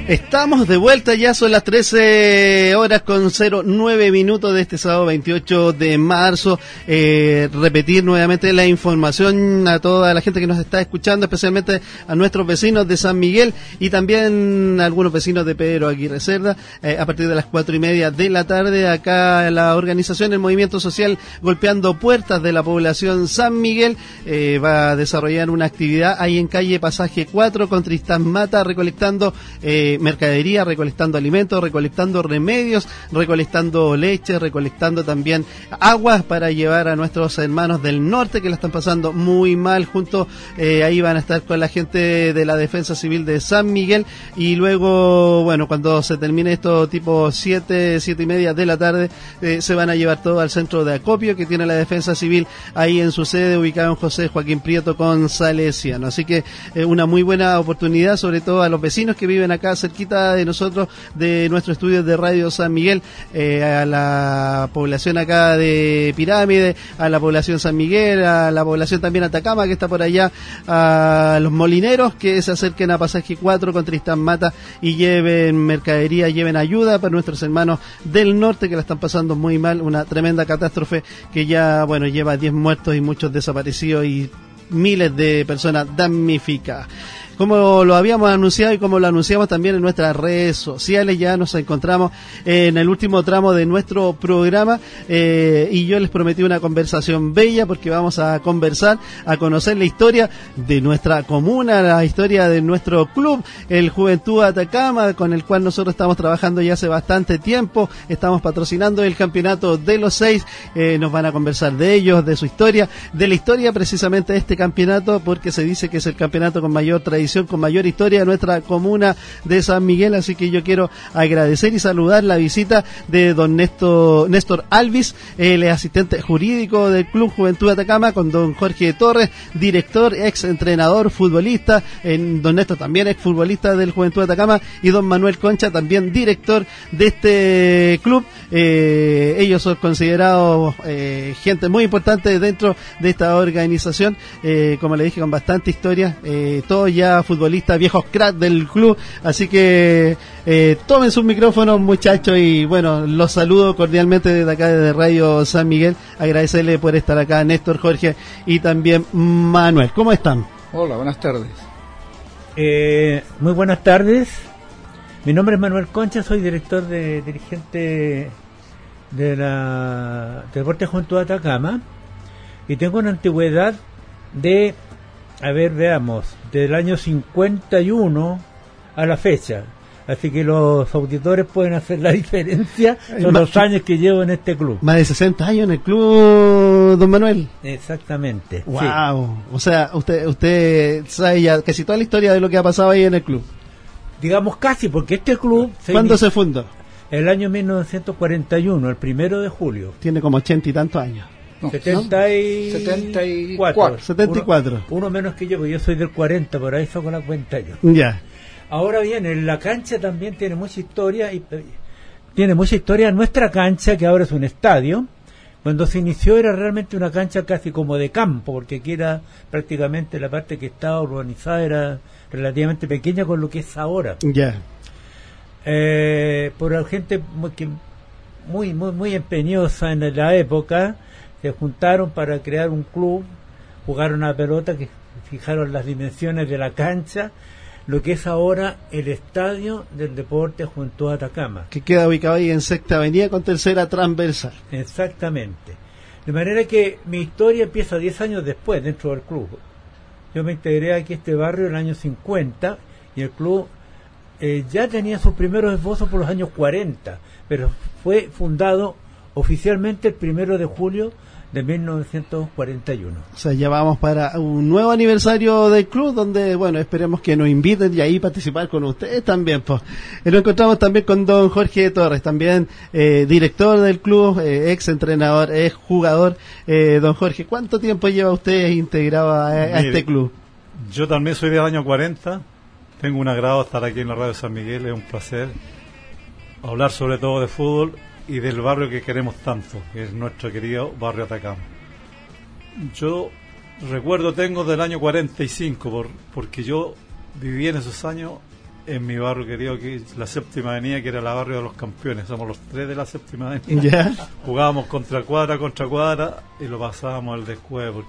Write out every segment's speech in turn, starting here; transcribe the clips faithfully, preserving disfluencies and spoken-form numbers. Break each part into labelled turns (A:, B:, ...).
A: Estamos de vuelta, ya son las trece horas con cero nueve minutos de este sábado veintiocho de marzo. Eh, repetir nuevamente la información a toda la gente que nos está escuchando, especialmente a nuestros vecinos de San Miguel y también a algunos vecinos de Pedro Aguirre Cerda. Eh, a partir de las cuatro y media de la tarde, acá la organización, el Movimiento Social Golpeando Puertas de la población San Miguel, eh, va a desarrollar una actividad ahí en calle Pasaje cuatro con Tristán Mata, recolectando eh, mercadería, recolectando alimentos, recolectando remedios, recolectando leche, recolectando también aguas para llevar a nuestros hermanos del norte que la están pasando muy mal. Junto eh, ahí van a estar con la gente de la Defensa Civil de San Miguel, y luego, bueno, cuando se termine esto tipo siete, siete y media de la tarde, eh, se van a llevar todo al centro de acopio que tiene la Defensa Civil ahí en su sede, ubicado en José Joaquín Prieto con Salesiano. Así que eh, una muy buena oportunidad, sobre todo a los vecinos que viven acá cerquita de nosotros, de nuestro estudio de Radio San Miguel, eh, a la población acá de Pirámide, a la población San Miguel, a la población también Atacama que está por allá, a los molineros que se acerquen a Pasaje cuatro con Tristán Mata y lleven mercadería, lleven ayuda para nuestros hermanos del norte que la están pasando muy mal, una tremenda catástrofe que ya, bueno, lleva diez muertos y muchos desaparecidos y miles de personas damnificadas. Como lo habíamos anunciado y como lo anunciamos también en nuestras redes sociales, ya nos encontramos en el último tramo de nuestro programa, eh, y yo les prometí una conversación bella porque vamos a conversar, a conocer la historia de nuestra comuna, la historia de nuestro club, el Juventud Atacama, con el cual nosotros estamos trabajando ya hace bastante tiempo. Estamos patrocinando el campeonato de los seis, eh, nos van a conversar de ellos, de su historia, de la historia precisamente de este campeonato, porque se dice que es el campeonato con mayor tradición, con mayor historia de nuestra comuna de San Miguel. Así que yo quiero agradecer y saludar la visita de don Néstor, Néstor Alvis, el asistente jurídico del Club Juventud Atacama, con don Jorge Torres, director, ex entrenador, futbolista, en, don Néstor también ex futbolista del Juventud Atacama, y don Manuel Concha, también director de este club. Eh, ellos son considerados eh, gente muy importante dentro de esta organización, eh, como le dije, con bastante historia, eh, todos ya futbolistas, viejos cracks del club. Así que eh, tomen sus micrófonos, muchachos, y bueno, los saludo cordialmente desde acá, desde Radio San Miguel. Agradecerle por estar acá, Néstor, Jorge y también Manuel. ¿Cómo están?
B: Hola, buenas tardes.
C: Eh, muy buenas tardes. Mi nombre es Manuel Concha, soy director de dirigente de la Deporte Juventud Atacama, y tengo una antigüedad de, a ver, veamos, del año cincuenta y uno a la fecha. Así que los auditores pueden hacer la diferencia, son los años que llevo en este club.
A: Más de sesenta años en el club, don Manuel.
C: Exactamente.
A: Wow.
C: Sí.
A: O sea, usted usted sabe ya casi toda la historia de lo que ha pasado ahí en el club.
C: Digamos casi, porque este club...
A: ¿Cuándo se fundó?
C: El año mil novecientos cuarenta y uno, el primero de julio.
A: Tiene como ochenta y tantos años.
B: No,
C: setenta y...
B: setenta y cuatro.
A: setenta y cuatro.
C: Uno, uno menos que yo, porque yo soy del cuarenta, por ahí saco la cuenta yo.
A: Ya.
C: Ahora bien, en la cancha también tiene mucha historia, y tiene mucha historia nuestra cancha, que ahora es un estadio. Cuando se inició era realmente una cancha casi como de campo, porque aquí era prácticamente la parte que estaba urbanizada, era relativamente pequeña con lo que es ahora.
A: Ya.
C: Eh, por la gente muy, que, muy, muy, muy empeñosa en la época, se juntaron para crear un club, jugaron a pelota, que fijaron las dimensiones de la cancha, lo que es ahora el estadio del Deporte Juventud Atacama,
A: que queda ubicado ahí en Sexta Avenida con tercera transversal.
C: Exactamente. De manera que mi historia empieza diez años después dentro del club. Yo me integré aquí a este barrio en el año cincuenta, y el club eh, ya tenía sus primeros esbozos por los años cuarenta, pero fue fundado oficialmente el primero de julio de mil novecientos cuarenta y uno.
A: O sea, ya vamos para un nuevo aniversario del club, donde, bueno, esperemos que nos inviten y ahí participar con ustedes también, pues. Y nos encontramos también con don Jorge Torres, también eh, director del club, eh, ex entrenador, ex jugador. Eh, don Jorge, ¿cuánto tiempo lleva usted integrado a, a este club?
D: Yo también soy del año cuarenta, tengo un agrado estar aquí en la Radio San Miguel, es un placer hablar sobre todo de fútbol y del barrio que queremos tanto, que es nuestro querido barrio Atacama. Yo recuerdo tengo del año cuarenta y cinco, por, porque yo viví en esos años en mi barrio querido, que es la Séptima Avenida, que era la barrio de los campeones. Somos los tres de la Séptima Avenida.
A: ¿Ya?
D: Jugábamos contra cuadra, contra cuadra, y lo pasábamos al descueve, porque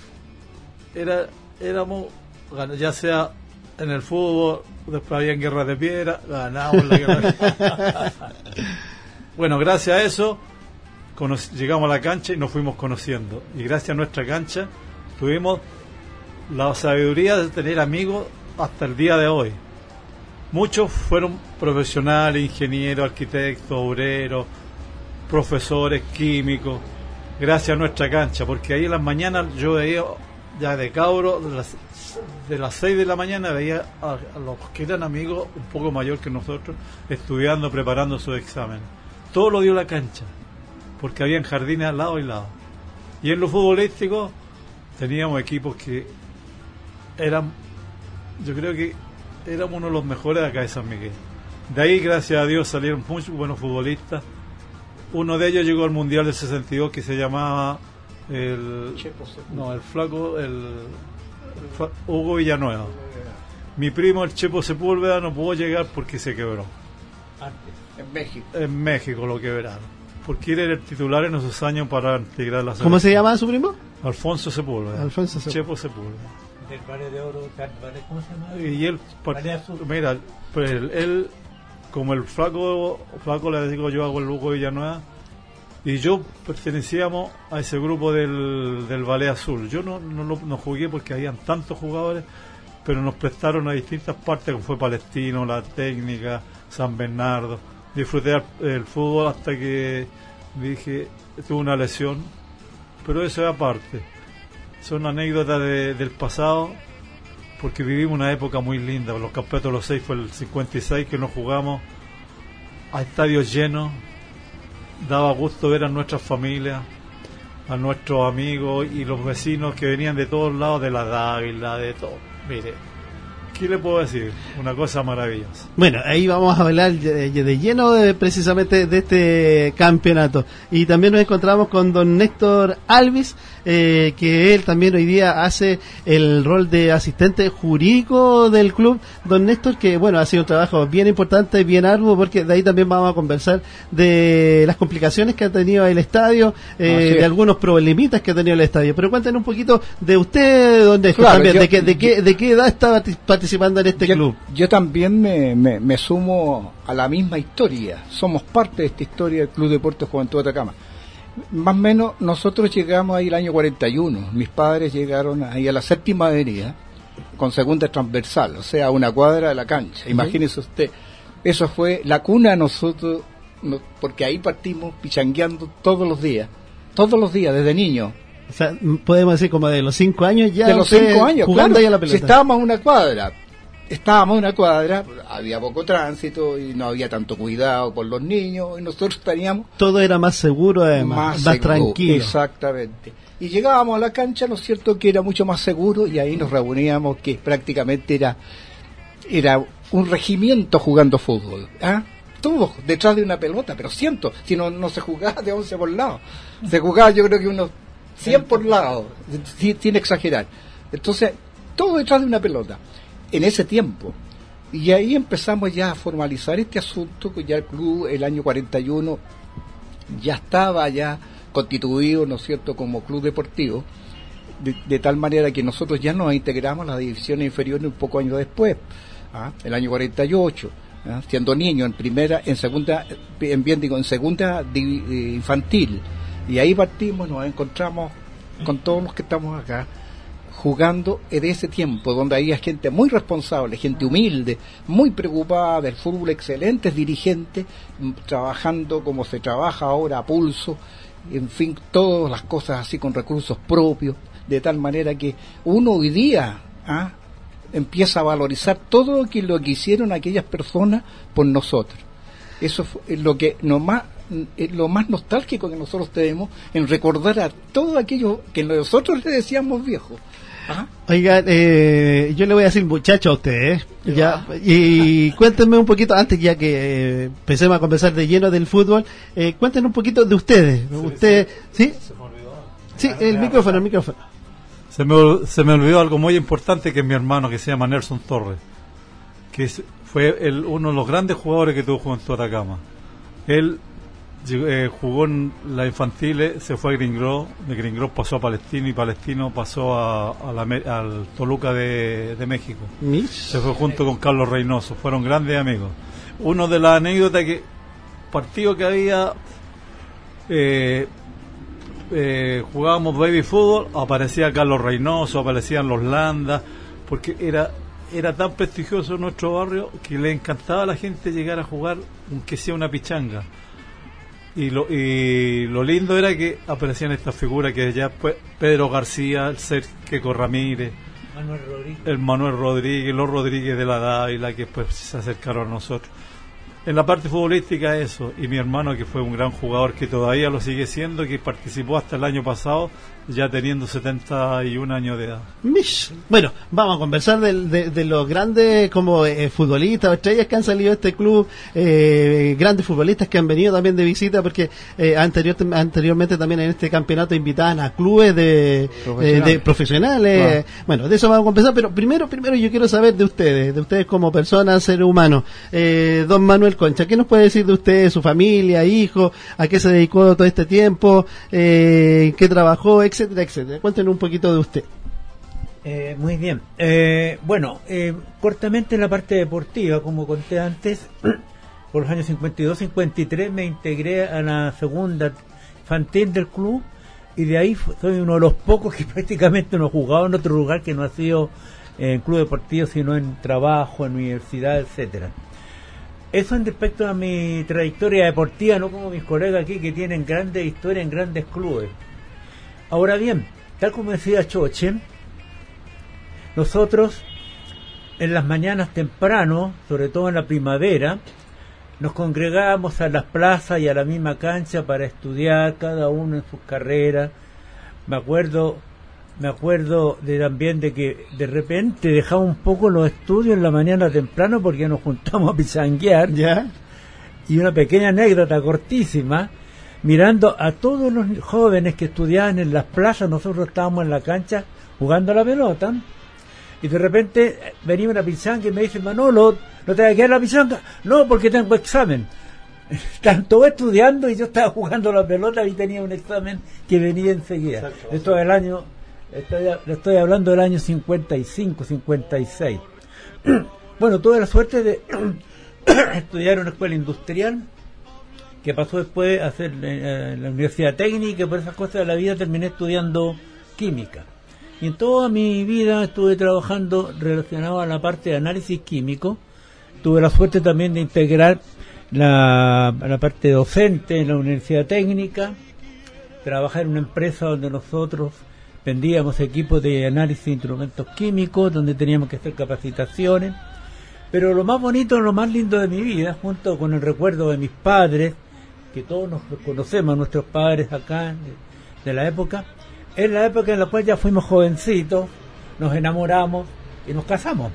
D: era éramos, ya sea en el fútbol, después había guerras de piedra, ganábamos la guerra de piedra. Bueno, gracias a eso cono- llegamos a la cancha y nos fuimos conociendo, y gracias a nuestra cancha tuvimos la sabiduría de tener amigos hasta el día de hoy. Muchos fueron profesionales, ingenieros, arquitectos, obreros, profesores, químicos, gracias a nuestra cancha, porque ahí en las mañanas yo veía, ya de cabro, de las, de las seis de la mañana veía a, a los que eran amigos un poco mayor que nosotros, estudiando, preparando sus exámenes. Todo lo dio la cancha, porque había jardines al lado y lado. Y en lo futbolístico teníamos equipos que eran, yo creo que éramos uno de los mejores de acá de San Miguel. De ahí, gracias a Dios, salieron muchos buenos futbolistas. Uno de ellos llegó al Mundial del sesenta y dos, que se llamaba el no el flaco el, el fla, Hugo Villanueva. Mi primo, el Chepo Sepúlveda, no pudo llegar porque se quebró.
B: En México.
D: En México lo quebraron, porque él era el titular en esos años para integrar la selección.
A: ¿Cómo se llama su primo?
D: Alfonso Sepúlveda.
A: Alfonso Sepúlveda.
D: Chepo Sepúlveda.
C: Del Valle de Oro, ¿cómo se llama?
D: Y él, mira, pues él, él, como el flaco, flaco le digo yo, hago el Hugo Villanueva, y yo pertenecíamos a ese grupo del, del Ballet Azul. Yo no, no, lo, no jugué porque habían tantos jugadores, pero nos prestaron a distintas partes, como fue Palestino, La Técnica, San Bernardo. Disfruté el, el fútbol hasta que dije, tuve una lesión, pero eso es aparte. Son anécdotas de, del pasado, porque vivimos una época muy linda. Los campeonatos de los seis fue el cincuenta y seis, que nos jugamos a estadios llenos. Daba gusto ver a nuestras familias, a nuestros amigos y los vecinos que venían de todos lados, de la Dávila, de todo. Mire, ¿qué le puedo decir? Una cosa maravillosa.
A: Bueno, ahí vamos a hablar de, de lleno de, precisamente de este campeonato. Y también nos encontramos con don Néstor Alvis, eh, que él también hoy día hace el rol de asistente jurídico del club. Don Néstor, que bueno, ha sido un trabajo bien importante, bien arduo, porque de ahí también vamos a conversar de las complicaciones que ha tenido el estadio, eh, de algunos problemitas que ha tenido el estadio. Pero cuéntenos un poquito de usted, don Néstor,
B: Claro,
A: también,
B: yo,
A: de, qué, de,
B: yo,
A: qué, de qué edad está participando en este
B: yo,
A: club.
B: Yo también me, me, me sumo a la misma historia. Somos parte de esta historia del Club Deportes Juventud Atacama. Más o menos nosotros llegamos ahí el año cuarenta y uno. Mis padres llegaron ahí a la Séptima Avenida con segunda transversal, o sea, a una cuadra de la cancha. Imagínese usted, eso fue la cuna de nosotros, no, porque ahí partimos pichangueando todos los días, todos los días, desde niños.
A: O sea, podemos decir como de los cinco años ya.
B: De los cinco años,
A: jugando
B: claro.
A: ahí a la pelota.
B: Si estábamos en una cuadra, estábamos en una cuadra, había poco tránsito y no había tanto cuidado por los niños, y nosotros teníamos...
A: Todo era más seguro, además, más, más tranquilo.
B: Exactamente. Y llegábamos a la cancha, ¿no es cierto?, que era mucho más seguro, y ahí nos reuníamos, que prácticamente era, era un regimiento jugando fútbol. ¿Ah? Todos detrás de una pelota, pero cientos, si no, no se jugaba de once por lado. Se jugaba, yo creo que unos cien por lado, sin exagerar. Entonces, todo detrás de una pelota, en ese tiempo. Y ahí empezamos ya a formalizar este asunto, que ya el club, el año cuarenta y uno, ya estaba ya constituido, ¿no es cierto?, como club deportivo, de, de tal manera que nosotros ya nos integramos a las divisiones inferiores un poco años después, ¿ah? El año cuarenta y ocho, ¿ah? Siendo niño, en primera, en segunda, en bien digo, en segunda di, eh, infantil. Y ahí partimos, nos encontramos con todos los que estamos acá, jugando en ese tiempo, donde había gente muy responsable, gente humilde, muy preocupada del fútbol, excelentes dirigentes, trabajando como se trabaja ahora a pulso, en fin, todas las cosas así con recursos propios, de tal manera que uno hoy día ¿ah? empieza a valorizar todo lo que, lo que hicieron aquellas personas por nosotros. Eso es lo que nomás es lo más nostálgico que nosotros tenemos, en recordar a todo aquello que nosotros le decíamos viejo. Ajá.
A: Oiga, eh, yo le voy a decir muchacho a usted, ¿eh? Ya, y cuéntenme un poquito, antes ya que eh, empecemos a conversar de lleno del fútbol, eh, cuéntenos un poquito de ustedes. Sí, Usted, ¿sí? ¿Sí? Sí, el micrófono, el micrófono.
D: Se me, se me olvidó algo muy importante, que es mi hermano, que se llama Nelson Torres. que es, fue el, uno de los grandes jugadores que tuvo Juventud Atacama. Él eh, jugó en las infantiles, se fue a Green Grove, de Green Grove pasó a Palestino y Palestino pasó a, a la, al Toluca de, de México.
A: Mish.
D: Se fue junto con Carlos Reynoso, fueron grandes amigos. Uno de las anécdotas que partido que había eh, eh, jugábamos baby fútbol, aparecía Carlos Reynoso, aparecían los Landas, porque era era tan prestigioso nuestro barrio que le encantaba a la gente llegar a jugar aunque sea una pichanga. Y lo, y lo lindo era que aparecían estas figuras que ya pues Pedro García, el Sergio Ramírez,
C: Manuel Rodríguez.
D: el Manuel Rodríguez, los Rodríguez de la Dávila, que pues se acercaron a nosotros. En la parte futbolística eso, y mi hermano que fue un gran jugador que todavía lo sigue siendo, que participó hasta el año pasado, ya teniendo setenta y un años de edad.
A: Mish. Bueno, vamos a conversar de, de, de los grandes como eh, futbolistas o estrellas que han salido de este club, eh, grandes futbolistas que han venido también de visita, porque eh, anterior, anteriormente también en este campeonato invitaban a clubes de profesionales. Eh, de profesionales. Ah. Bueno, de eso vamos a conversar, pero primero, primero yo quiero saber de ustedes, de ustedes como personas, seres humanos. Eh, don Manuel Concha, ¿qué nos puede decir de usted, su familia, hijo, a qué se dedicó todo este tiempo, eh, qué trabajó, etcétera, etcétera? Cuéntenos un poquito de usted.
C: Eh, muy bien. Eh, bueno, eh, cortamente en la parte deportiva, como conté antes, por los años cincuenta y dos cincuenta y tres me integré a la segunda infantil del club y de ahí soy uno de los pocos que prácticamente no he jugado en otro lugar que no ha sido en club deportivo, sino en trabajo, en universidad, etcétera. Eso en respecto a mi trayectoria deportiva, no como mis colegas aquí que tienen grandes historias en grandes clubes. Ahora bien, tal como decía Choche, nosotros en las mañanas temprano, sobre todo en la primavera, nos congregábamos a las plazas y a la misma cancha para estudiar cada uno en sus carreras. Me acuerdo, me acuerdo de, también de que de repente dejaba un poco los estudios en la mañana temprano porque nos juntamos a pichanguear.
A: ¿Ya?
C: Y una pequeña anécdota cortísima, mirando a todos los jóvenes que estudiaban en las plazas, nosotros estábamos en la cancha jugando a la pelota, y de repente venía una pichanga y me dice: Manolo, ¿no te vas a quedar la pichanga? No, porque tengo examen. Tanto estudiando y yo estaba jugando a la pelota y tenía un examen que venía enseguida. Exacto. Esto es el año, estoy, estoy hablando del año cincuenta y cinco, cincuenta y seis. Bueno, tuve la suerte de estudiar en una escuela industrial, que pasó después a hacer eh, la universidad técnica, y por esas cosas de la vida terminé estudiando química. Y en toda mi vida estuve trabajando relacionado a la parte de análisis químico. Tuve la suerte también de integrar la, la parte docente en la universidad técnica, trabajar en una empresa donde nosotros vendíamos equipos de análisis de instrumentos químicos, donde teníamos que hacer capacitaciones. Pero lo más bonito, lo más lindo de mi vida, junto con el recuerdo de mis padres, que todos nos conocemos, nuestros padres acá de, de la época, es la época en la cual ya fuimos jovencitos, nos enamoramos y nos casamos.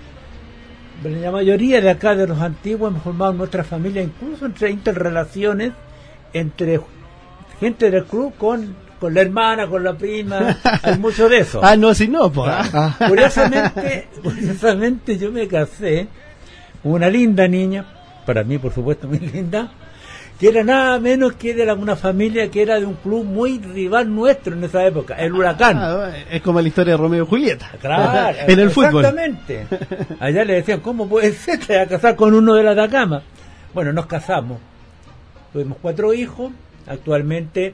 C: La mayoría de acá, de los antiguos, hemos formado nuestra familia, incluso entre interrelaciones entre gente del club con, con la hermana, con la prima, hay mucho de eso.
A: Ah, no, si no, pues. Ah.
C: Curiosamente, curiosamente yo me casé con una linda niña, para mí por supuesto muy linda, que era nada menos que de una familia que era de un club muy rival nuestro en esa época, el Huracán.
A: Ah, es como la historia de Romeo y Julieta.
C: Claro,
A: en el fútbol.
C: Exactamente. Allá le decían: ¿cómo puede ser? Te vas a casar con uno de la Atacama. Bueno, nos casamos. Tuvimos cuatro hijos, actualmente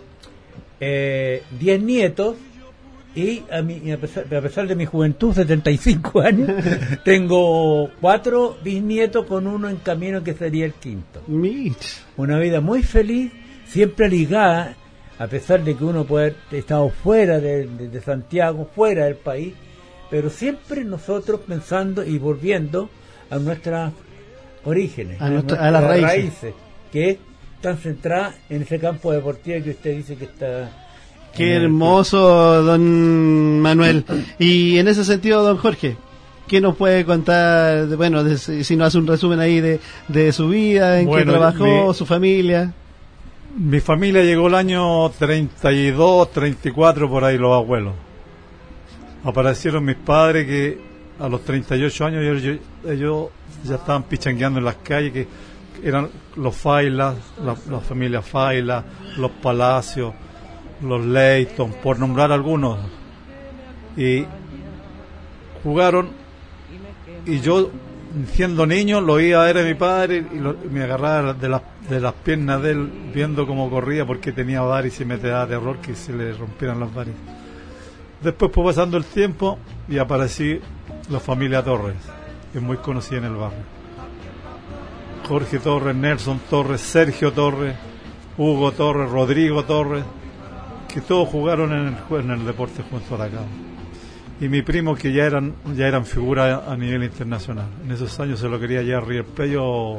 C: eh, diez nietos, y a, mi, a, pesar, a pesar de mi juventud, setenta y cinco años, tengo cuatro bisnietos con uno en camino que sería el quinto.
A: Mitch.
C: Una vida muy feliz, siempre ligada, a pesar de que uno puede haber estado fuera de, de, de Santiago, fuera del país, pero siempre nosotros pensando y volviendo a nuestras orígenes,
A: a, nuestra, a, a las raíces.
C: raíces, que están centradas en ese campo deportivo que usted dice que está...
A: Qué hermoso, don Manuel. Y en ese sentido, don Jorge, ¿qué nos puede contar, de, bueno, de, si nos hace un resumen ahí de, de su vida, en bueno, qué trabajó, mi, su familia?
D: Mi familia llegó el año treinta y dos, treinta y cuatro, por ahí los abuelos. Aparecieron mis padres que a los treinta y ocho años ellos, ellos ya estaban pichangueando en las calles, que eran los Failas, la, la familia Faila, los Palacios, los Leighton, por nombrar algunos. Y jugaron, y yo, siendo niño, lo iba a ver a mi padre y, lo, y me agarraba de las, de las piernas de él, viendo cómo corría, porque tenía varices y me daba terror que se le rompieran las varices. Después fue pasando el tiempo y aparecí la familia Torres, que es muy conocida en el barrio. Jorge Torres, Nelson Torres, Sergio Torres, Hugo Torres, Rodrigo Torres, que todos jugaron en el, en el Deportes Junto a Atacama. Y mi primo, que ya eran ya eran figuras a nivel internacional. En esos años se lo quería ya River Pello o,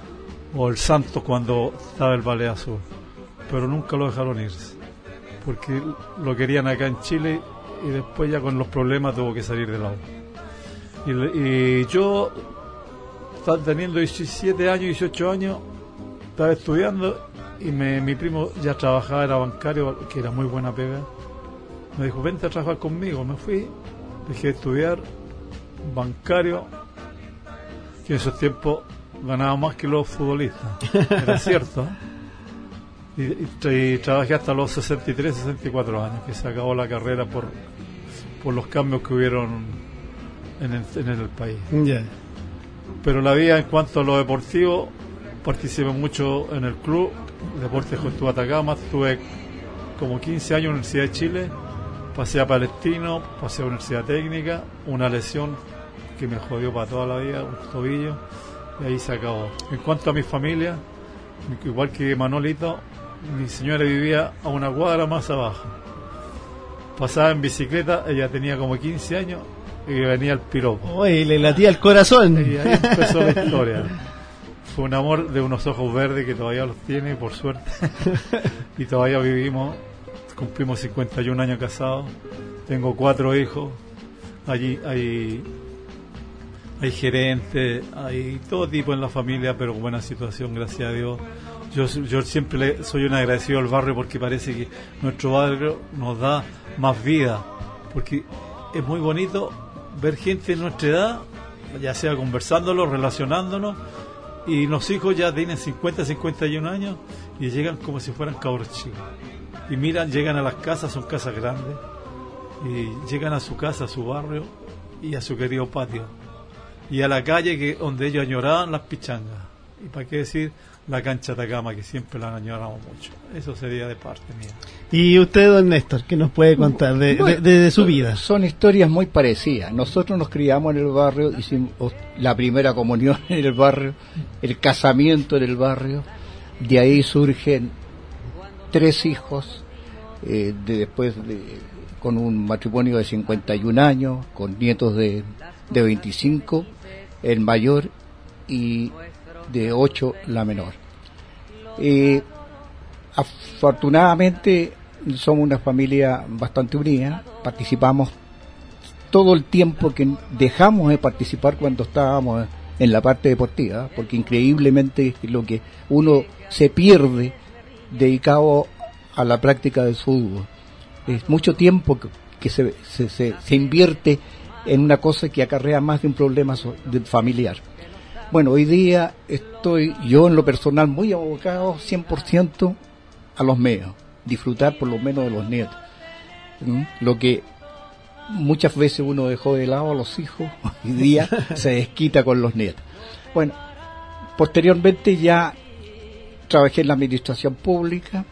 D: o el Santos cuando estaba el Ballet Azul, pero nunca lo dejaron irse, porque lo querían acá en Chile, y después ya con los problemas tuvo que salir de la U. Y, y yo, teniendo diecisiete años, dieciocho años, estaba estudiando, y me, mi primo ya trabajaba, era bancario, que era muy buena pega. Me dijo, vente a trabajar conmigo. Me fui, dejé de estudiar, bancario, que en esos tiempos ganaba más que los futbolistas. Era cierto, ¿eh? Y, y, y trabajé hasta los sesenta y tres, sesenta y cuatro años, que se acabó la carrera por, por los cambios que hubieron en el, en el país.
A: Yeah.
D: Pero la vida, en cuanto a lo deportivo, participé mucho en el club Deportes Juventud Atacama. Estuve como quince años en la Universidad de Chile, pasé a Palestino, pasé a Universidad Técnica, una lesión que me jodió para toda la vida, un tobillo, y ahí se acabó. En cuanto a mi familia, igual que Manolito, mi señora vivía a una cuadra más abajo. Pasaba en bicicleta, ella tenía como quince años y venía el piropo.
A: Uy, le latía el corazón.
D: Y ahí empezó la historia. Fue un amor de unos ojos verdes que todavía los tiene, por suerte. Y todavía vivimos, cumplimos cincuenta y un años casados. Tengo cuatro hijos. Allí hay, hay gerentes, hay todo tipo en la familia, pero con buena situación, gracias a Dios. Yo, yo siempre le, soy un agradecido al barrio, porque parece que nuestro barrio nos da más vida, porque es muy bonito ver gente de nuestra edad, ya sea conversándolo, relacionándonos, y los hijos ya tienen cincuenta, cincuenta y un años y llegan como si fueran cabros chicos, y miran, llegan a las casas, son casas grandes, y llegan a su casa, a su barrio y a su querido patio, y a la calle que donde ellos añoraban las pichangas, y para qué decir la cancha Atacama, que siempre la añoramos mucho. Eso sería de parte mía.
A: Y usted, don Néstor, ¿qué nos puede contar de,
B: bueno,
A: de, de, de su vida?
B: Son historias muy parecidas. Nosotros nos criamos en el barrio, hicimos la primera comunión en el barrio, el casamiento en el barrio, de ahí surgen tres hijos, eh, de después de, con un matrimonio de cincuenta y un años, con nietos de, de veinticinco, el mayor, y de ocho la menor. Eh, afortunadamente somos una familia bastante unida, participamos todo el tiempo que dejamos de participar cuando estábamos en la parte deportiva, porque increíblemente lo que uno se pierde dedicado a la práctica del fútbol es mucho tiempo que, que se, se, se, se invierte en una cosa que acarrea más de un problema familiar. Bueno, hoy día estoy yo en lo personal muy abocado cien por ciento a los medios, disfrutar por lo menos de los nietos. ¿Mm? Lo que muchas veces uno dejó de lado a los hijos, hoy día se desquita con los nietos. Bueno, posteriormente ya trabajé en la administración pública,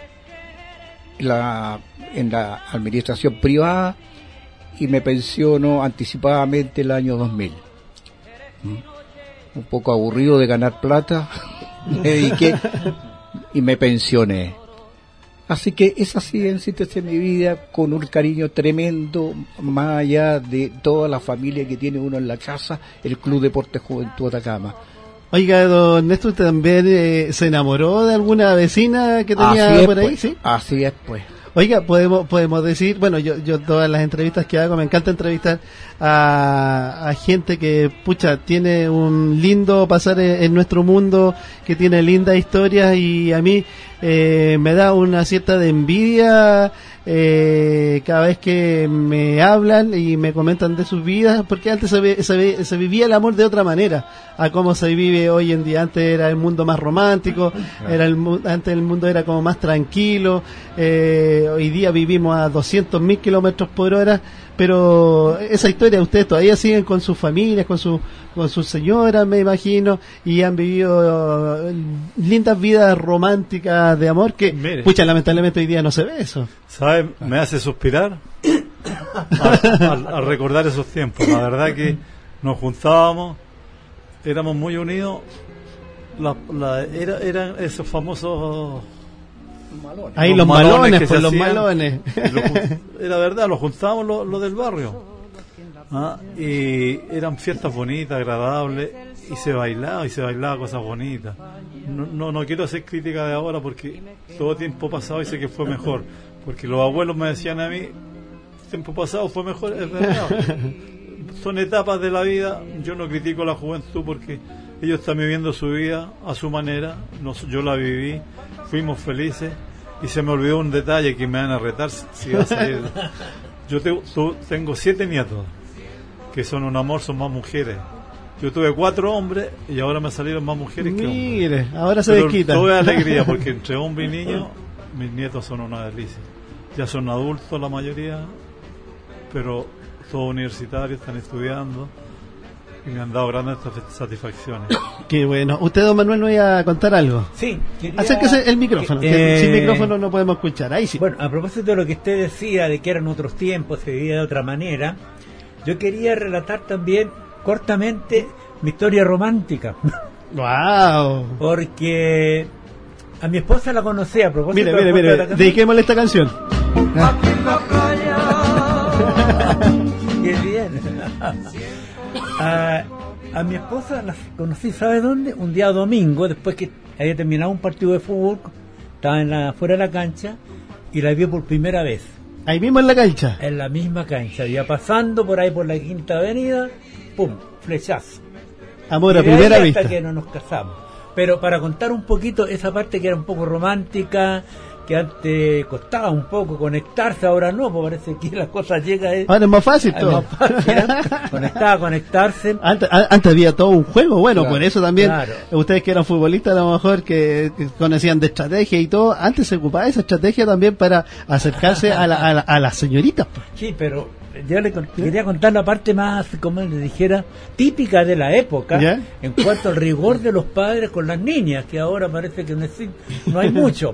B: la, en la administración privada, y me pensiono anticipadamente el año dos mil. ¿Mm? Un poco aburrido de ganar plata, me dediqué y me pensioné. Así que es así en síntesis mi vida, con un cariño tremendo, más allá de toda la familia que tiene uno en la casa, el Club Deportes Juventud Atacama.
A: Oiga, don Néstor, ¿usted también eh, se enamoró de alguna vecina que tenía
B: así
A: por
B: es,
A: ahí?
B: Pues,
A: ¿sí?
B: Así es, pues.
A: Oiga, podemos podemos decir, bueno, yo yo todas las entrevistas que hago, me encanta entrevistar a, a gente que, pucha, tiene un lindo pasar en, en nuestro mundo, que tiene lindas historias, y a mí eh, me da una cierta de envidia eh, cada vez que me hablan y me comentan de sus vidas, porque antes se, ve, se, ve, se vivía el amor de otra manera a cómo se vive hoy en día. Antes era el mundo más romántico, era el, antes el mundo era como más tranquilo, eh, hoy día vivimos a doscientos mil kilómetros por hora, pero esa historia ustedes todavía siguen con sus familias, con su con sus señoras, me imagino, y han vivido uh, lindas vidas románticas de amor que, Mire, pucha, lamentablemente hoy día no se ve eso.
D: ¿Sabe? Me hace suspirar al, al, al recordar esos tiempos. La verdad que nos juntábamos, éramos muy unidos, la, la, era, eran esos famosos
A: malones. Ahí los, los malones, malones pues los hacían, malones.
D: Lo, era verdad, los juntábamos los lo del barrio. ¿Ah? Y eran fiestas bonitas, agradables, y se bailaba, y se bailaba cosas bonitas. No, no, no quiero hacer crítica de ahora porque todo tiempo pasado y sé que fue mejor. Porque los abuelos me decían a mí, tiempo pasado fue mejor, es verdad. Son etapas de la vida, yo no critico a la juventud porque ellos están viviendo su vida a su manera, no, yo la viví, fuimos felices, y se me olvidó un detalle que me van a retar si va a salir. Yo te, tu, tengo siete nietos, que son un amor, son más mujeres. Yo tuve cuatro hombres y ahora me salieron más mujeres que hombres.
A: Mire, ahora se desquitan.
D: Todo es alegría porque entre hombre y niño, mis nietos son una delicia. Ya son adultos la mayoría, pero todos universitarios, están estudiando y me han dado grandes satisfacciones.
A: Qué bueno. ¿Usted, don Manuel, nos iba a contar algo?
C: Sí. Quería...
A: Acérquese el micrófono,
C: eh,
A: que sin micrófono no podemos escuchar. Ahí sí.
C: Bueno, a propósito de lo que usted decía, de que eran otros tiempos, se vivía de otra manera, yo quería relatar también cortamente mi historia romántica.
A: ¡Wow!
C: Porque a mi esposa la conocí a propósito.
A: Mire, mire, mire, dediquémosle esta canción.
C: Qué bien. a, a mi esposa la conocí, ¿sabe dónde? Un día domingo, después que había terminado un partido de fútbol, estaba en la, fuera de la cancha, y la vi por primera vez.
A: Ahí mismo en la cancha.
C: En la misma cancha, ya pasando por ahí por la Quinta Avenida, pum, flechazo.
A: Amor a primera
C: hasta
A: vista.
C: Hasta que no nos casamos. Pero para contar un poquito esa parte que era un poco romántica, que antes costaba un poco conectarse, ahora no, pues parece que las cosas llegan. Eh,
A: ahora es más fácil todo.
C: Es más fácil, ¿eh? Conectaba, conectarse.
A: Antes, antes había todo un juego, bueno, claro, por eso también, claro. Ustedes que eran futbolistas, a lo mejor que, que conocían de estrategia y todo, antes se ocupaba esa estrategia también para acercarse a, la, a, la, a las señoritas.
C: Sí, pero yo le ¿Sí? quería contar la parte más, como le dijera, típica de la época, ¿ya? En cuanto al rigor de los padres con las niñas, que ahora parece que no, es, no hay mucho.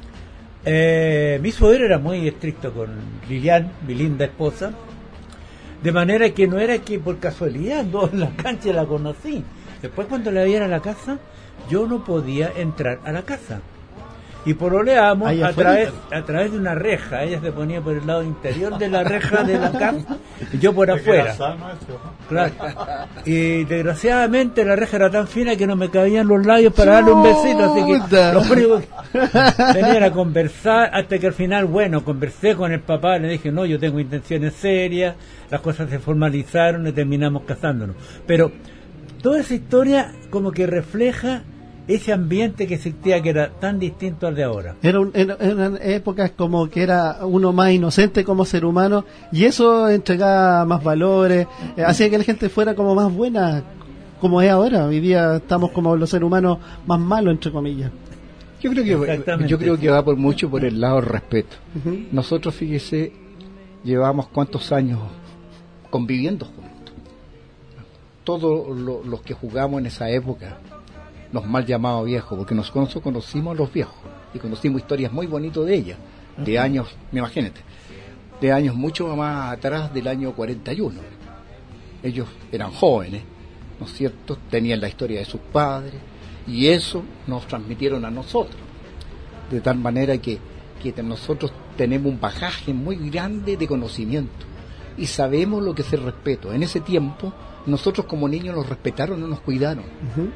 C: Eh, mi suegro era muy estricto con Lilian, mi linda esposa, de manera que no era que por casualidad no, en la cancha la conocí. Después cuando la vi a la casa, yo no podía entrar a la casa. Y pololeábamos a través, a través de una reja. Ella se ponía por el lado interior de la reja de la casa y yo por afuera. Claro. Y desgraciadamente la reja era tan fina que no me cabían los labios para darle un besito, así que lo único que tenía era conversar, hasta que al final, bueno, conversé con el papá, le dije, no, yo tengo intenciones serias, las cosas se formalizaron y terminamos casándonos. Pero toda esa historia como que refleja ese ambiente que existía, que era tan distinto al de ahora.
A: Era un, era, eran épocas como que era uno más inocente como ser humano, y eso entregaba más valores, eh, hacía que la gente fuera como más buena, como es ahora. Hoy día estamos como los seres humanos más malos, entre comillas.
B: Yo creo que yo creo que va por mucho por el lado del respeto. Uh-huh. Nosotros, fíjese, llevamos cuántos años conviviendo juntos. Todos lo, los que jugamos en esa época, los mal llamados viejos, porque nosotros conocimos a los viejos y conocimos historias muy bonitas de ellas, de años, me imagínate, de años mucho más atrás del año cuarenta y uno. Ellos eran jóvenes, ¿no es cierto? Tenían la historia de sus padres y eso nos transmitieron a nosotros, de tal manera que, que nosotros tenemos un bagaje muy grande de conocimiento y sabemos lo que es el respeto. En ese tiempo nosotros como niños nos respetaron, no nos cuidaron. Uh-huh.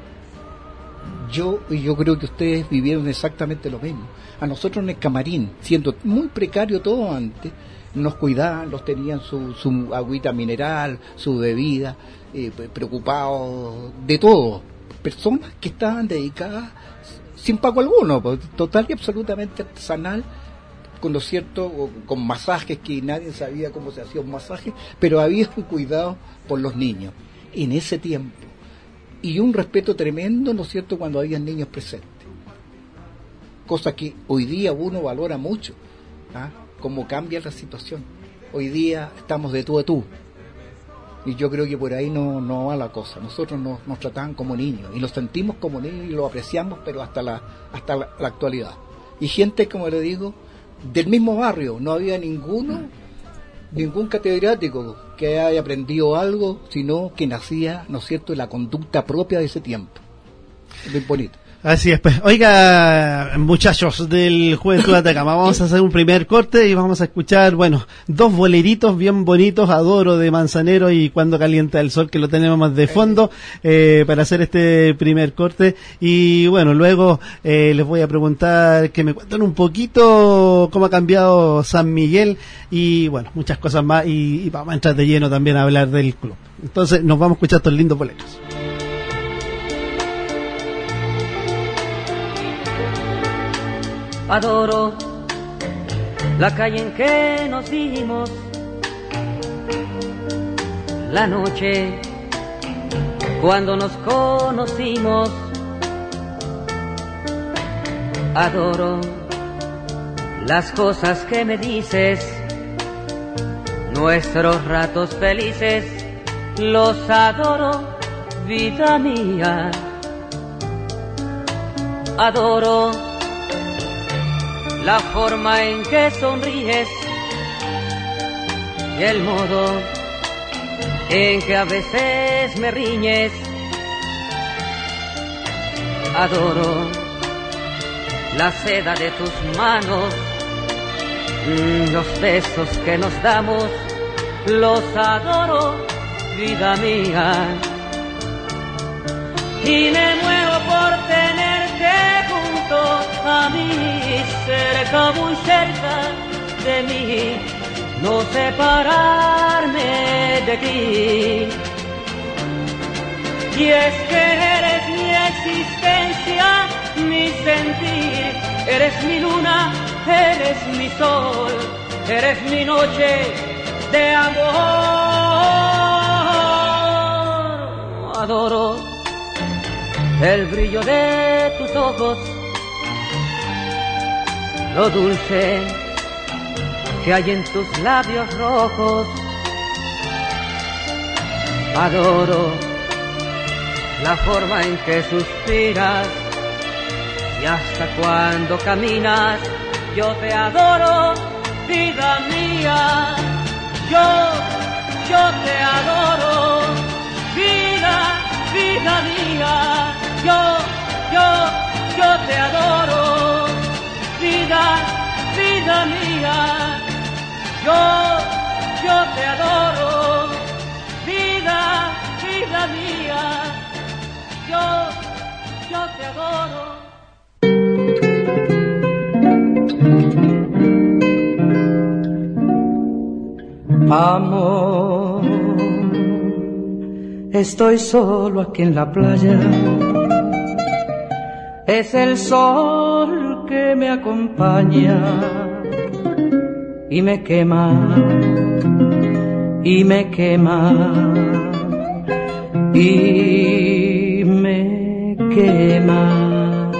B: Yo y yo creo que ustedes vivieron exactamente lo mismo. A nosotros en el camarín, siendo muy precario todo antes, nos cuidaban, los tenían su, su agüita mineral, su bebida, eh, preocupados de todo. Personas que estaban dedicadas sin pago alguno, total y absolutamente artesanal, con lo cierto, con masajes que nadie sabía cómo se hacía un masaje, pero había un cuidado por los niños en ese tiempo y un respeto tremendo, ¿no es cierto?, cuando había niños presentes, cosa que hoy día uno valora mucho, ¿ah? Cómo cambia la situación. Hoy día estamos de tú a tú y yo creo que por ahí no, no va la cosa. Nosotros nos, nos trataban como niños y los sentimos como niños y lo apreciamos, pero hasta la hasta la, la actualidad. Y gente, como le digo, del mismo barrio, no había ninguno, ningún catedrático que haya aprendido algo, sino que nacía, ¿no es cierto?, en la conducta propia de ese tiempo. Muy bonito.
A: Así es, pues. Oiga, muchachos del Juventud de Atacama, vamos a hacer un primer corte y vamos a escuchar, bueno, dos boleritos bien bonitos, Adoro de Manzanero y Cuando calienta el sol, que lo tenemos de fondo, eh, para hacer este primer corte. Y bueno, luego eh, les voy a preguntar que me cuenten un poquito cómo ha cambiado San Miguel y bueno, muchas cosas más, y, y vamos a entrar de lleno también a hablar del club. Entonces nos vamos a escuchar estos lindos boleros.
E: Adoro la calle en que nos dimos, la noche cuando nos conocimos. Adoro las cosas que me dices, nuestros ratos felices, los adoro, vida mía. Adoro la forma en que sonríes y el modo en que a veces me riñes. Adoro la seda de tus manos, los besos que nos damos, los adoro, vida mía. Y me muevo por tenerte junto a mí, cerca, muy cerca de mí, no separarme de ti. Y es que eres mi existencia, mi sentir, eres mi luna, eres mi sol, eres mi noche de amor. Adoro el brillo de tus ojos, lo dulce que hay en tus labios rojos. Adoro la forma en que suspiras y hasta cuando caminas. Yo te adoro, vida mía. Yo, yo te adoro, vida, vida mía. Yo, yo, yo te adoro, vida, vida mía. Yo, yo te adoro, vida, vida mía. Yo, yo te adoro.
F: Amor, estoy solo aquí en la playa. Es el sol que me acompaña y me quema, y me quema, y me quema.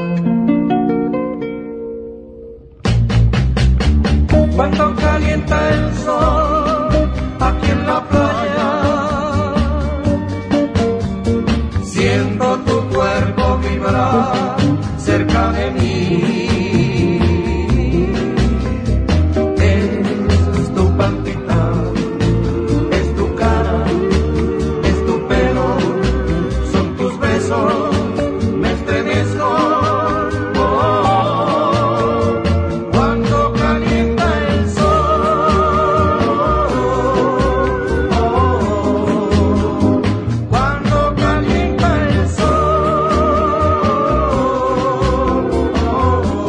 F: Cuando calienta el sol aquí en la playa, siento tu cuerpo vibrar cerca de mí. Es tu palpita, es tu cara, es tu pelo, son tus besos, me estremezco. Oh, cuando calienta el sol, oh, cuando calienta el sol.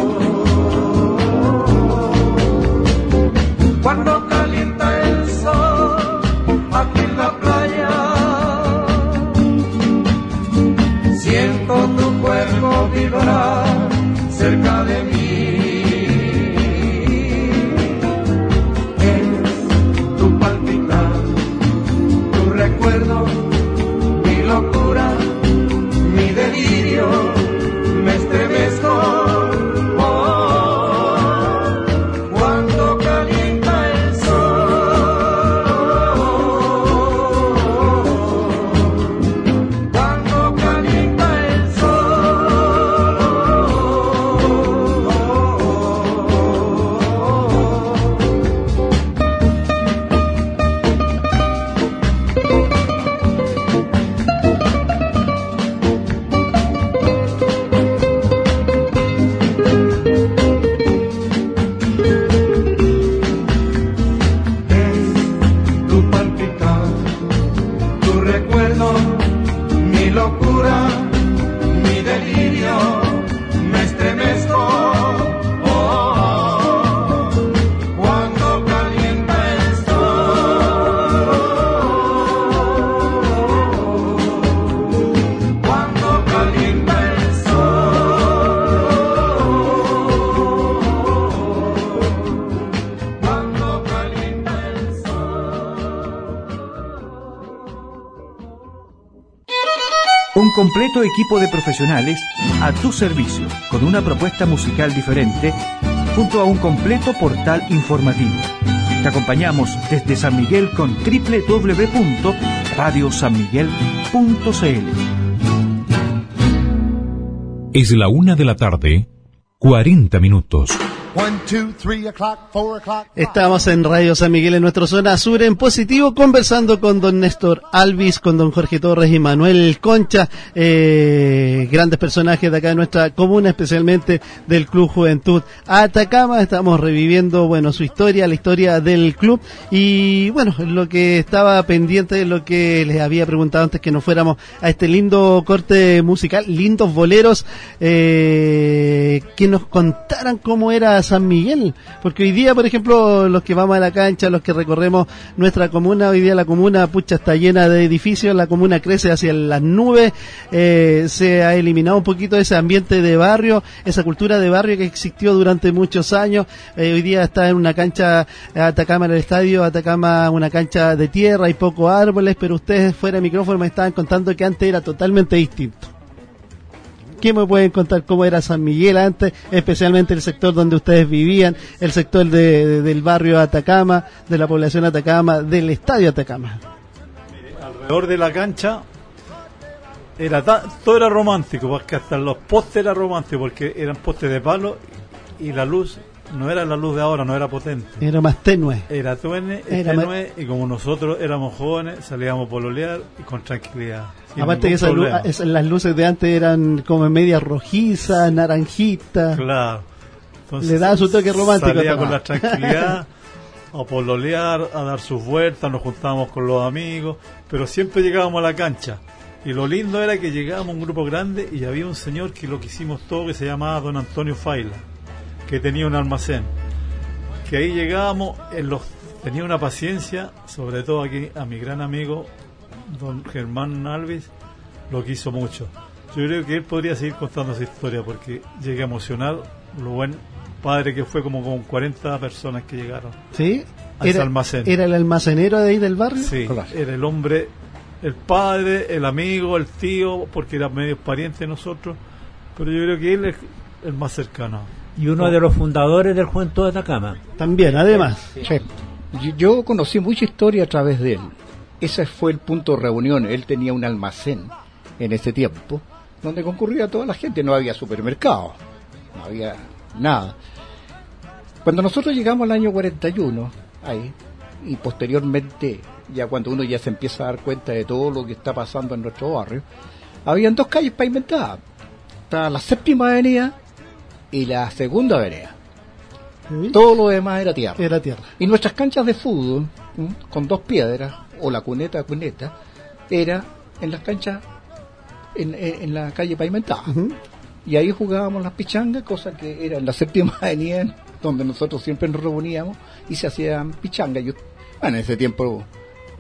F: siento tu cuerpo vibrar cerca de mí. Es tu palpitar, tu recuerdo, mi locura, mi delirio, me estremezco.
G: Un completo equipo de profesionales a tu servicio, con una propuesta musical diferente, junto a un completo portal informativo. Te acompañamos desde San Miguel con doble u doble u doble u punto radio san miguel punto c l.
H: Es la una de la tarde, cuarenta minutos.
A: Estamos en Radio San Miguel en nuestra zona sur en positivo, conversando con don Néstor Alvis, con don Jorge Torres y Manuel Concha, eh, grandes personajes de acá de nuestra comuna, especialmente del Club Juventud Atacama. Estamos reviviendo, bueno, su historia, la historia del club, y bueno, lo que estaba pendiente, lo que les había preguntado antes que nos fuéramos a este lindo corte musical, lindos boleros, eh, que nos contaran cómo era San Miguel, porque hoy día, por ejemplo, los que vamos a la cancha, los que recorremos nuestra comuna, hoy día la comuna, pucha, está llena de edificios, la comuna crece hacia las nubes, eh, se ha eliminado un poquito ese ambiente de barrio, esa cultura de barrio que existió durante muchos años. Eh, hoy día está en una cancha, Atacama en el estadio, Atacama una cancha de tierra, hay pocos árboles, pero ustedes fuera de micrófono me estaban contando que antes era totalmente distinto. ¿Qué me pueden contar cómo era San Miguel antes, especialmente el sector donde ustedes vivían, el sector de, de, del barrio Atacama, de la población Atacama, del estadio Atacama?
D: Alrededor de la cancha era ta, todo era romántico, porque hasta los postes eran románticos, porque eran postes de palo y la luz no era la luz de ahora, no era potente.
A: Era más tenue.
D: Era tenue, era tenue y como nosotros éramos jóvenes, salíamos a pololear y con tranquilidad.
A: Aparte que esas, luz, esas, las luces de antes eran como media rojiza, naranjita.
D: Claro. Entonces,
A: le daba su toque romántico.
D: Salía con la tranquilidad a pololear, a dar sus vueltas, nos juntábamos con los amigos, pero siempre llegábamos a la cancha. Y lo lindo era que llegábamos a un grupo grande y había un señor que lo quisimos todo, que se llamaba don Antonio Faila, que tenía un almacén. Que ahí llegábamos, en los, tenía una paciencia, sobre todo aquí a mi gran amigo don Germán Alvis, lo quiso mucho. Yo creo que él podría seguir contando esa historia porque llegué a emocionar lo buen padre que fue, como con cuarenta personas que llegaron.
A: ¿Sí?
D: A ese almacén.
A: ¿Era el almacenero de ahí del barrio?
D: Sí, era el hombre, el padre, el amigo, el tío, porque era medio pariente de nosotros, pero yo creo que él es el más cercano.
C: Y uno oh. de los fundadores del Juventud de Atacama.
A: También, además.
B: Sí. Yo, yo conocí mucha historia a través de él. Ese fue el punto de reunión. Él tenía un almacén en ese tiempo donde concurría toda la gente. No había supermercado, no había nada. Cuando nosotros llegamos al año cuarenta y uno, ahí, y posteriormente, ya cuando uno ya se empieza a dar cuenta de todo lo que está pasando en nuestro barrio, habían dos calles pavimentadas. Estaba la séptima avenida y la segunda avenida. ¿Sí? Todo lo demás era tierra.
A: Era tierra.
B: Y nuestras canchas de fútbol, ¿sí?, con dos piedras, o la cuneta cuneta, era en las canchas, en, en, en la calle pavimentada. Uh-huh. Y ahí jugábamos las pichangas, cosa que era en la séptima avenida, donde nosotros siempre nos reuníamos y se hacían pichangas. Yo, bueno, en ese tiempo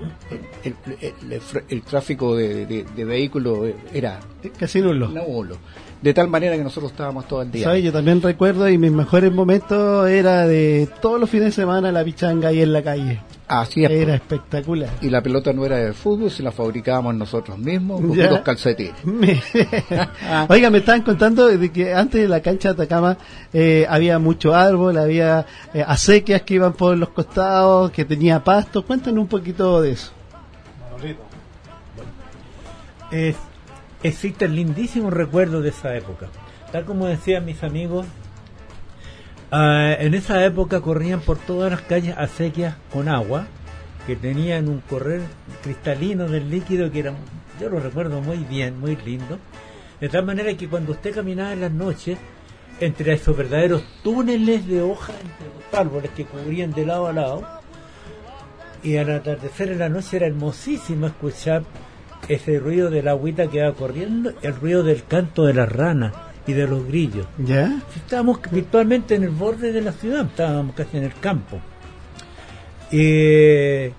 B: el, el, el, el tráfico de, de, de vehículos era
A: casi nulo.
B: nulo. De tal manera que nosotros estábamos todo el día.
A: ¿Sabes? Yo también recuerdo, y mis mejores momentos era de todos los fines de semana la pichanga ahí en la calle.
B: Así es.
A: Era espectacular.
B: Y la pelota no era de fútbol, se la fabricábamos nosotros mismos con
A: Ya.
B: unos calcetines.
A: Oiga, me estaban contando de que antes de la cancha de Atacama eh, había mucho árbol, había eh, acequias que iban por los costados, que tenía pasto. Cuéntanos un poquito de eso.
C: Es, existen lindísimos recuerdos de esa época. Tal como decían mis amigos, uh, en esa época corrían por todas las calles acequias con agua, que tenían un correr cristalino del líquido que era, yo lo recuerdo muy bien, muy lindo. De tal manera que cuando usted caminaba en las noches, entre esos verdaderos túneles de hojas entre los árboles que cubrían de lado a lado, y al atardecer en la noche era hermosísimo escuchar ese ruido de la agüita que va corriendo, el ruido del canto de las ranas y de los grillos.
A: ¿Ya?
C: Estábamos virtualmente en el borde de la ciudad, estábamos casi en el campo. Eh,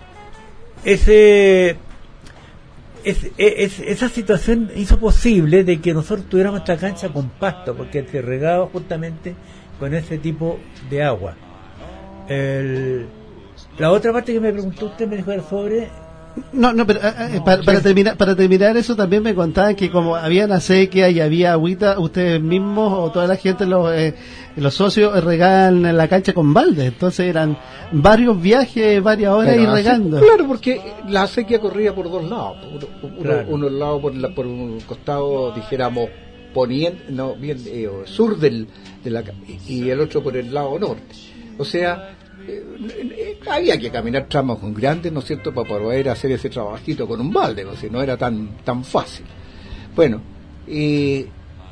C: ese, es, es, esa situación hizo posible de que nosotros tuviéramos esta cancha con pasto, porque se regaba justamente con ese tipo de agua. El, la otra parte que me preguntó usted me dijo era sobre...
A: No, no, pero eh, eh, para, para terminar para terminar eso también me contaban que como había una sequía y había agüita, ustedes mismos o toda la gente, los eh, los socios eh, regaban en la cancha con balde, entonces eran varios viajes, varias horas
B: Pero
A: y
B: así-
A: regando.
B: Claro, porque la acequia corría por dos lados. Uno, uno,
C: Claro.
B: uno lado por, la, por un costado, dijéramos, poniente, no, bien, eh, o sur del, de la, ca- y el otro por el lado norte. O sea, eh, eh, había que caminar tramos grandes, ¿no es cierto?, para poder hacer ese trabajito con un balde, ¿no? Si no era tan tan fácil. Bueno, y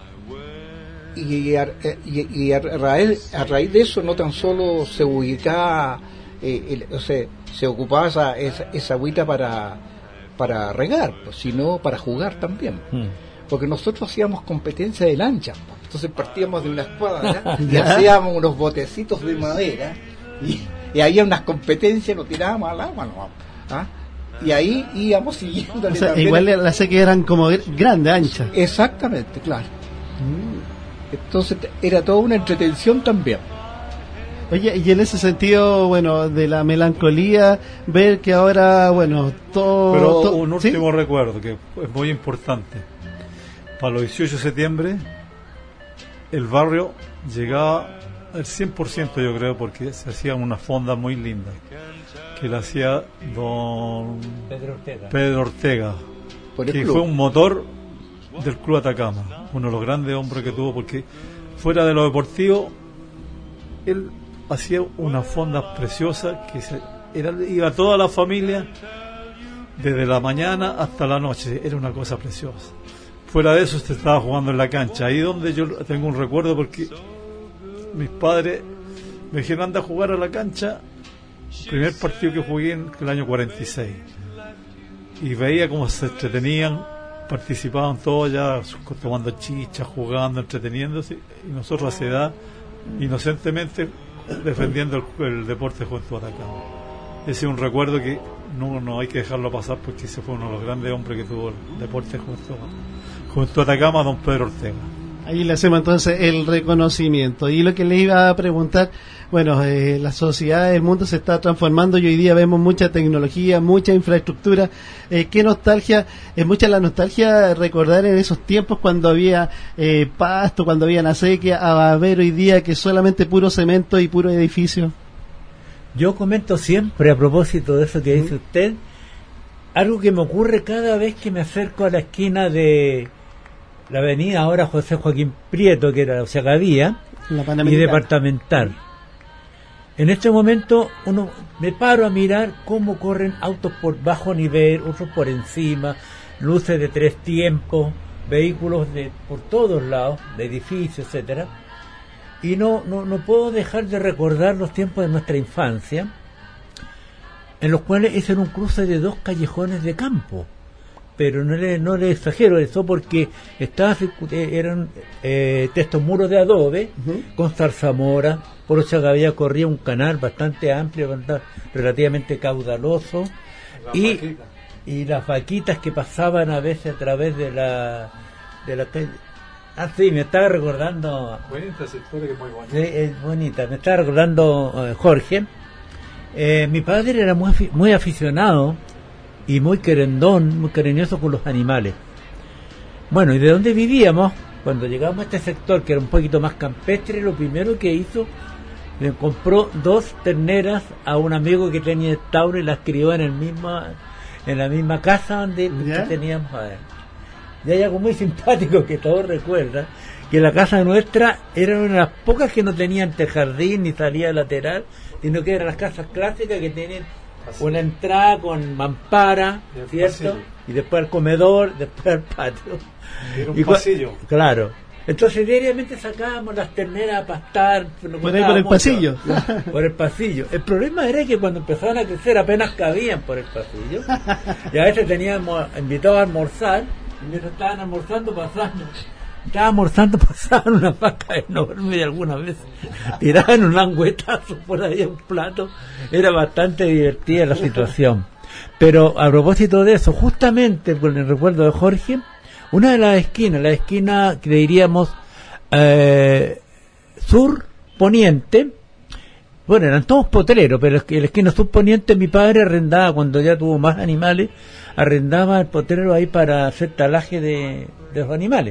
B: y a, y, y a, raíz, a raíz de eso no tan solo se ubicaba, eh, el- o sea, se ocupaba esa, esa, esa agüita para, para regar, pues, sino para jugar también.
C: Hmm.
B: Porque nosotros hacíamos competencia de lanchas, pues. Entonces partíamos de una escuadra y
A: Ya.
B: hacíamos unos botecitos de madera y, y había unas competencias, lo tirábamos al agua, ¿no? ¿Ah? Y ahí íbamos siguiendo.
A: O sea, igual las sequías eran como gr- grandes, anchas.
B: Exactamente, claro. Entonces te- era toda una entretención también.
A: Oye, y en ese sentido, bueno, de la melancolía, ver que ahora, bueno, todo...
D: Pero
A: to-
D: un
A: ¿sí?
D: último recuerdo que es muy importante. Para los dieciocho de septiembre, el barrio llegaba al cien por ciento, yo creo, porque se hacían unas fondas muy lindas, que la hacía don
C: Pedro Ortega.
D: Pedro Ortega,
B: Por el
D: que
B: club.
D: fue un motor del Club Atacama, uno de los grandes hombres que tuvo, porque fuera de lo deportivo, él hacía unas fondas preciosas que se, era, iba toda la familia desde la mañana hasta la noche, era una cosa preciosa. Fuera de eso se estaba jugando en la cancha, ahí donde yo tengo un recuerdo, porque mis padres me dijeron anda a jugar a la cancha, primer partido que jugué en el año cuarenta y seis, y veía cómo se entretenían, participaban todos ya tomando chichas, jugando, entreteniéndose, y nosotros a esa edad inocentemente defendiendo el, el deporte junto a Atacama. Ese es un recuerdo que no, no hay que dejarlo pasar, porque ese fue uno de los grandes hombres que tuvo el deporte junto a, junto a Atacama, don Pedro Ortega.
A: Ahí le hacemos entonces el reconocimiento. Y lo que le iba a preguntar, bueno, eh, la sociedad, el mundo se está transformando y hoy día vemos mucha tecnología, mucha infraestructura. Eh, ¿Qué nostalgia? Es mucha la nostalgia recordar en esos tiempos cuando había eh, pasto, cuando había una sequía, a ver hoy día que solamente puro cemento y puro edificio.
C: Yo comento siempre, a propósito de eso que dice usted, algo que me ocurre cada vez que me acerco a la esquina de la avenida ahora José Joaquín Prieto, que era, o sea, que había,
A: La
C: y
A: Panamericana.
C: departamental. En este momento uno me paro a mirar cómo corren autos por bajo nivel, otros por encima, luces de tres tiempos, vehículos de por todos lados, de edificios, etcétera. Y no, no, no puedo dejar de recordar los tiempos de nuestra infancia, en los cuales ese era un cruce de dos callejones de campo. Pero no le, no le exagero eso, porque estaba, circu- eh, eran eh, estos muros de adobe,
A: Ujú.
C: con zarzamora, por eso había corría un canal bastante amplio, bastante- relativamente caudaloso, y, y las vaquitas que pasaban a veces a través de la de la calle. Ah, sí, me estaba recordando.
D: Bonita esa historia, que es muy bonita.
C: Sí, es bonita. Me estaba recordando eh, Jorge. Eh, mi padre era muy, afi- muy aficionado y muy querendón, muy cariñoso con los animales. Bueno, y de donde vivíamos, cuando llegamos a este sector, que era un poquito más campestre, lo primero que hizo, le compró dos terneras a un amigo que tenía establo y las crió en el mismo, en la misma casa donde
A: ¿Ya?
C: que teníamos a él. Y hay algo muy simpático que todos recuerdan, que la casa nuestra era una de las pocas que no tenían jardín ni salida lateral, sino que eran las casas clásicas que tienen una entrada con mampara, ¿cierto? Y después el comedor, después el patio.
D: Era un
C: Y cua-
D: pasillo.
C: Claro. Entonces diariamente sacábamos las terneras a pastar. nos
A: Por ahí,
C: gustaba
A: por el
C: mucho.
A: pasillo.
C: Por el pasillo. El problema era que cuando empezaban a crecer apenas cabían por el pasillo. Y a veces teníamos invitados a almorzar. Y mientras estaban almorzando pasaban. Estaba almorzando, pasaban una vaca enorme y algunas veces tiraban un languetazo por ahí a un plato. Era bastante divertida la situación. Pero a propósito de eso, justamente por el recuerdo de Jorge, una de las esquinas, la esquina que diríamos eh, sur poniente, bueno, eran todos potreros, pero es que la esquina sur poniente mi padre arrendaba, cuando ya tuvo más animales, arrendaba el potrero ahí para hacer talaje de, de los animales.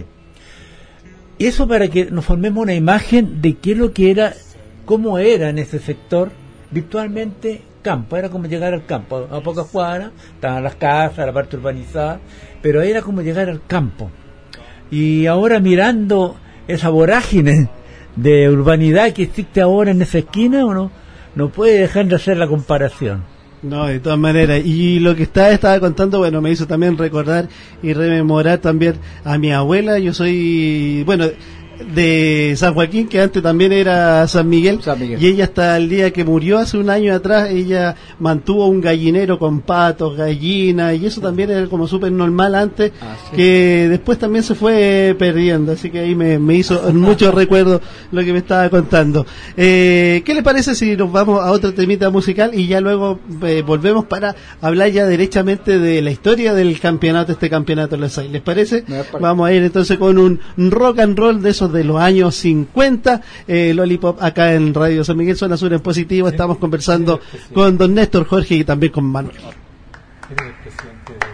C: Y eso para que nos formemos una imagen de qué es lo que era, cómo era en ese sector, virtualmente campo, era como llegar al campo, a pocas cuadras, estaban las casas, la parte urbanizada, pero era como llegar al campo. Y ahora mirando esa vorágine de urbanidad que existe ahora en esa esquina, uno no puede dejar de hacer la comparación.
A: No, de todas maneras. Y lo que estaba, estaba contando, bueno, me hizo también recordar y rememorar también a mi abuela. Yo soy, bueno, de San Joaquín, que antes también era San Miguel,
B: San Miguel.
A: y ella hasta el día que murió hace un año atrás, ella mantuvo un gallinero con patos, gallinas, y eso también era como súper normal antes,
B: Ah, sí.
A: que después también se fue perdiendo, así que ahí me, me hizo mucho recuerdo lo que me estaba contando. Eh, ¿qué le parece si nos vamos a otra temita musical y ya luego eh, volvemos para hablar ya derechamente de la historia del campeonato, este campeonato de los seis? ¿Les parece?
B: Me parece.
A: Vamos a ir entonces con un rock and roll de esos de los años cincuenta, eh, Lollipop, acá en Radio San Miguel, Zona Sur en positivo. Estamos conversando con don Néstor Jorge y también con Manuel.
D: Era el presidente de...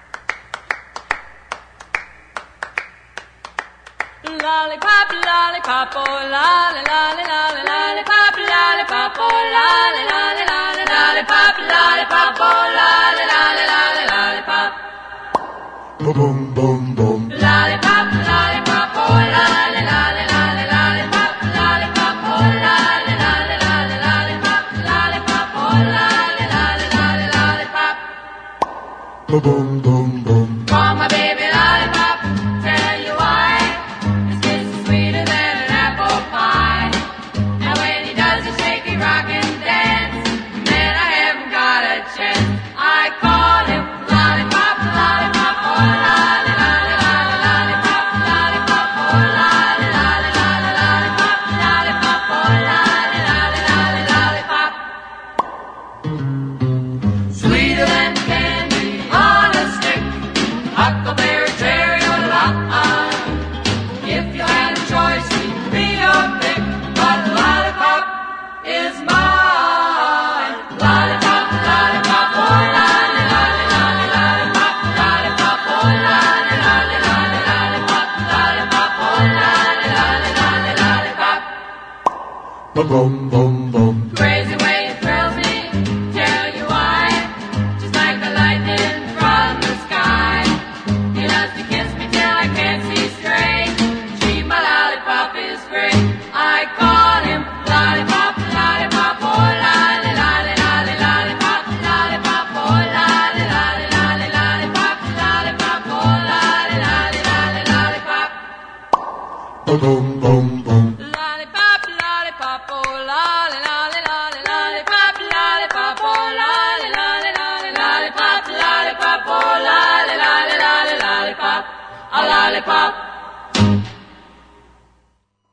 E: Lollipop, lollipop, oh, lolly, lolly, lolly, lollipop, lollipop, oh, lolly, lolly, lolly, lollipop, lollipop, oh, lolly, lolly, lolly, lollipop.
F: Boom, boom, boom.
E: Lollipop, lollipop, oh, lolly, lolly, lolly, lollipop, lollipop, oh, lolly, lolly, lolly, lollipop, lollipop, oh, lolly, lolly, lolly, lollipop.
F: Boom, boom, boom.
E: Oh, my baby lollipop, tell you why. This kiss is sweeter than an apple pie. And when he does the shaky rock and dance, man, I haven't got a chance. I call him lollipop, lollipop, oh, lolly, lolly, lolly, lollipop, lollipop, oh, lolly, lolly, lolly, lollipop, lollipop, oh, lolly, lolly, lolly, lollipop. Sweeter than candy on a stick, huckleberry cherry or lolly. If you had a choice, he'd be your pick, but lollipop is mine. Lollipop, lollipop, oh, lolly, lolly, lolly, lollipop, lollipop, oh, lolly, lolly, lolly, lollipop, lollipop, oh, lolly, lolly, lolly, lollipop.
F: Boom, boom, boom.
E: Crazy way it thrills me, tell you why. Just like the lightning from the sky. He loves to kiss me till I can't see straight. Gee, my lollipop is great. I call him lollipop, lollipop, oh, lolly, lolly, lolly, lollipop, lollipop, oh, lolly, lolly, lolly, lollipop, lollipop, oh, lolly, lolly, lolly, lollipop.
F: Boom, boom, boom.
E: Lollipop, lollipop, oh, lolly, lolly, lolly, lollipop, lollipop, oh, lolly, lolly, lolly, lollipop, lollipop, oh, lolly, lolly, lolly, lollipop, a lollipop.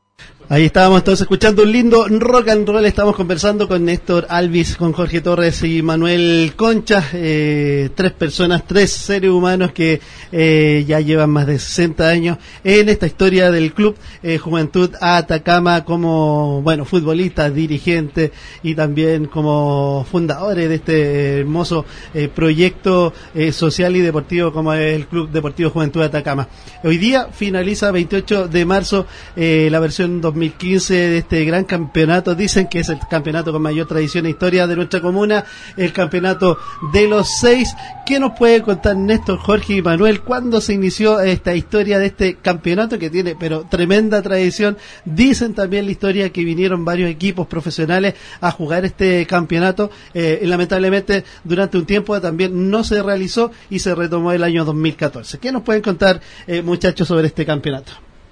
A: Ahí estábamos entonces escuchando un lindo rock and roll. Estamos conversando con Néstor Alvis, con Jorge Torres y Manuel Concha, eh, tres personas, tres seres humanos que eh, ya llevan más de sesenta años en esta historia del club eh, Juventud Atacama, como bueno, futbolistas, dirigentes y también como fundadores de este hermoso eh, proyecto eh, social y deportivo como es el Club Deportivo Juventud Atacama. Hoy día finaliza veintiocho de marzo eh, la versión dos mil quince de este gran campeonato. Dicen que es el campeonato con mayor tradición e historia de nuestra comuna, el campeonato de los seis. ¿Qué nos puede contar Néstor, Jorge y Manuel? ¿Cuándo se inició esta historia de este campeonato que tiene pero tremenda tradición? Dicen también la historia que vinieron varios equipos profesionales a jugar este campeonato. Eh, y lamentablemente durante un tiempo también no se realizó y se retomó el año dos mil catorce. ¿Qué nos pueden contar eh, muchachos sobre este campeonato?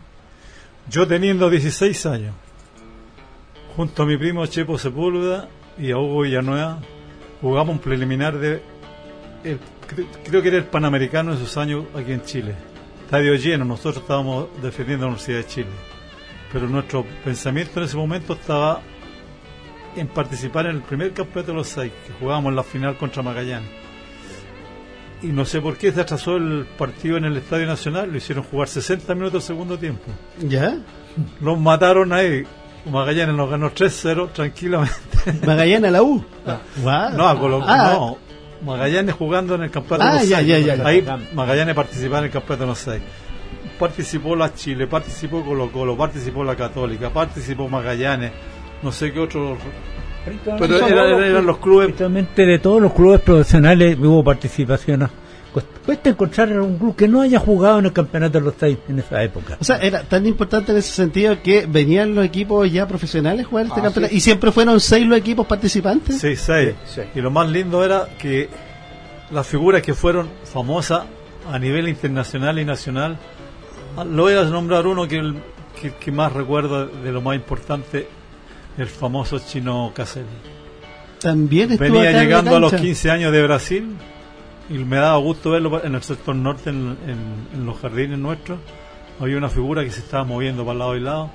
D: Yo teniendo dieciséis años, junto a mi primo Chepo Sepúlveda y a Hugo Villanueva, jugamos un preliminar de, el, creo que era el Panamericano de esos años aquí en Chile. Estadio lleno, nosotros estábamos defendiendo la Universidad de Chile. Pero nuestro pensamiento en ese momento estaba en participar en el primer campeonato de los seis, que jugábamos en la final contra Magallanes. Y no sé por qué se atrasó el partido en el Estadio Nacional, lo hicieron jugar sesenta minutos de segundo tiempo.
A: ¿Ya?
D: Los mataron ahí. Magallanes nos ganó tres cero tranquilamente.
A: Magallanes a la U. Ah. Wow.
D: No, a Colo-
A: ah.
D: no, Magallanes jugando en el campeonato
A: Ah,
D: de los
A: ya,
D: seis.
A: ya, ya, ya.
D: Ahí Magallanes participaba en el campeonato de los seis. Participó la Chile, participó Colo Colo, participó la Católica, participó Magallanes, no sé qué otro. Pero era- era- eran los clubes.
C: Prácticamente de todos los clubes profesionales hubo participación. Cuesta, cuesta encontrar un club que no haya jugado en el campeonato de los seis en esa época.
A: O sea, era tan importante en ese sentido que venían los equipos ya profesionales a jugar este
B: Ah,
A: campeonato.
B: sí.
A: Y siempre fueron seis los equipos participantes.
D: Sí, seis.
B: Sí, sí.
D: Y lo más lindo era que las figuras que fueron famosas a nivel internacional y nacional, lo voy a nombrar uno que, el, que, que más recuerdo de lo más importante, el famoso Chino Caselli.
A: También estuvo
D: Venía
A: acá en la
D: llegando a los
A: cancha.
D: quince años de Brasil y me daba gusto verlo en el sector norte, en, en, en los jardines nuestros. Había una figura que se estaba moviendo para lado y lado.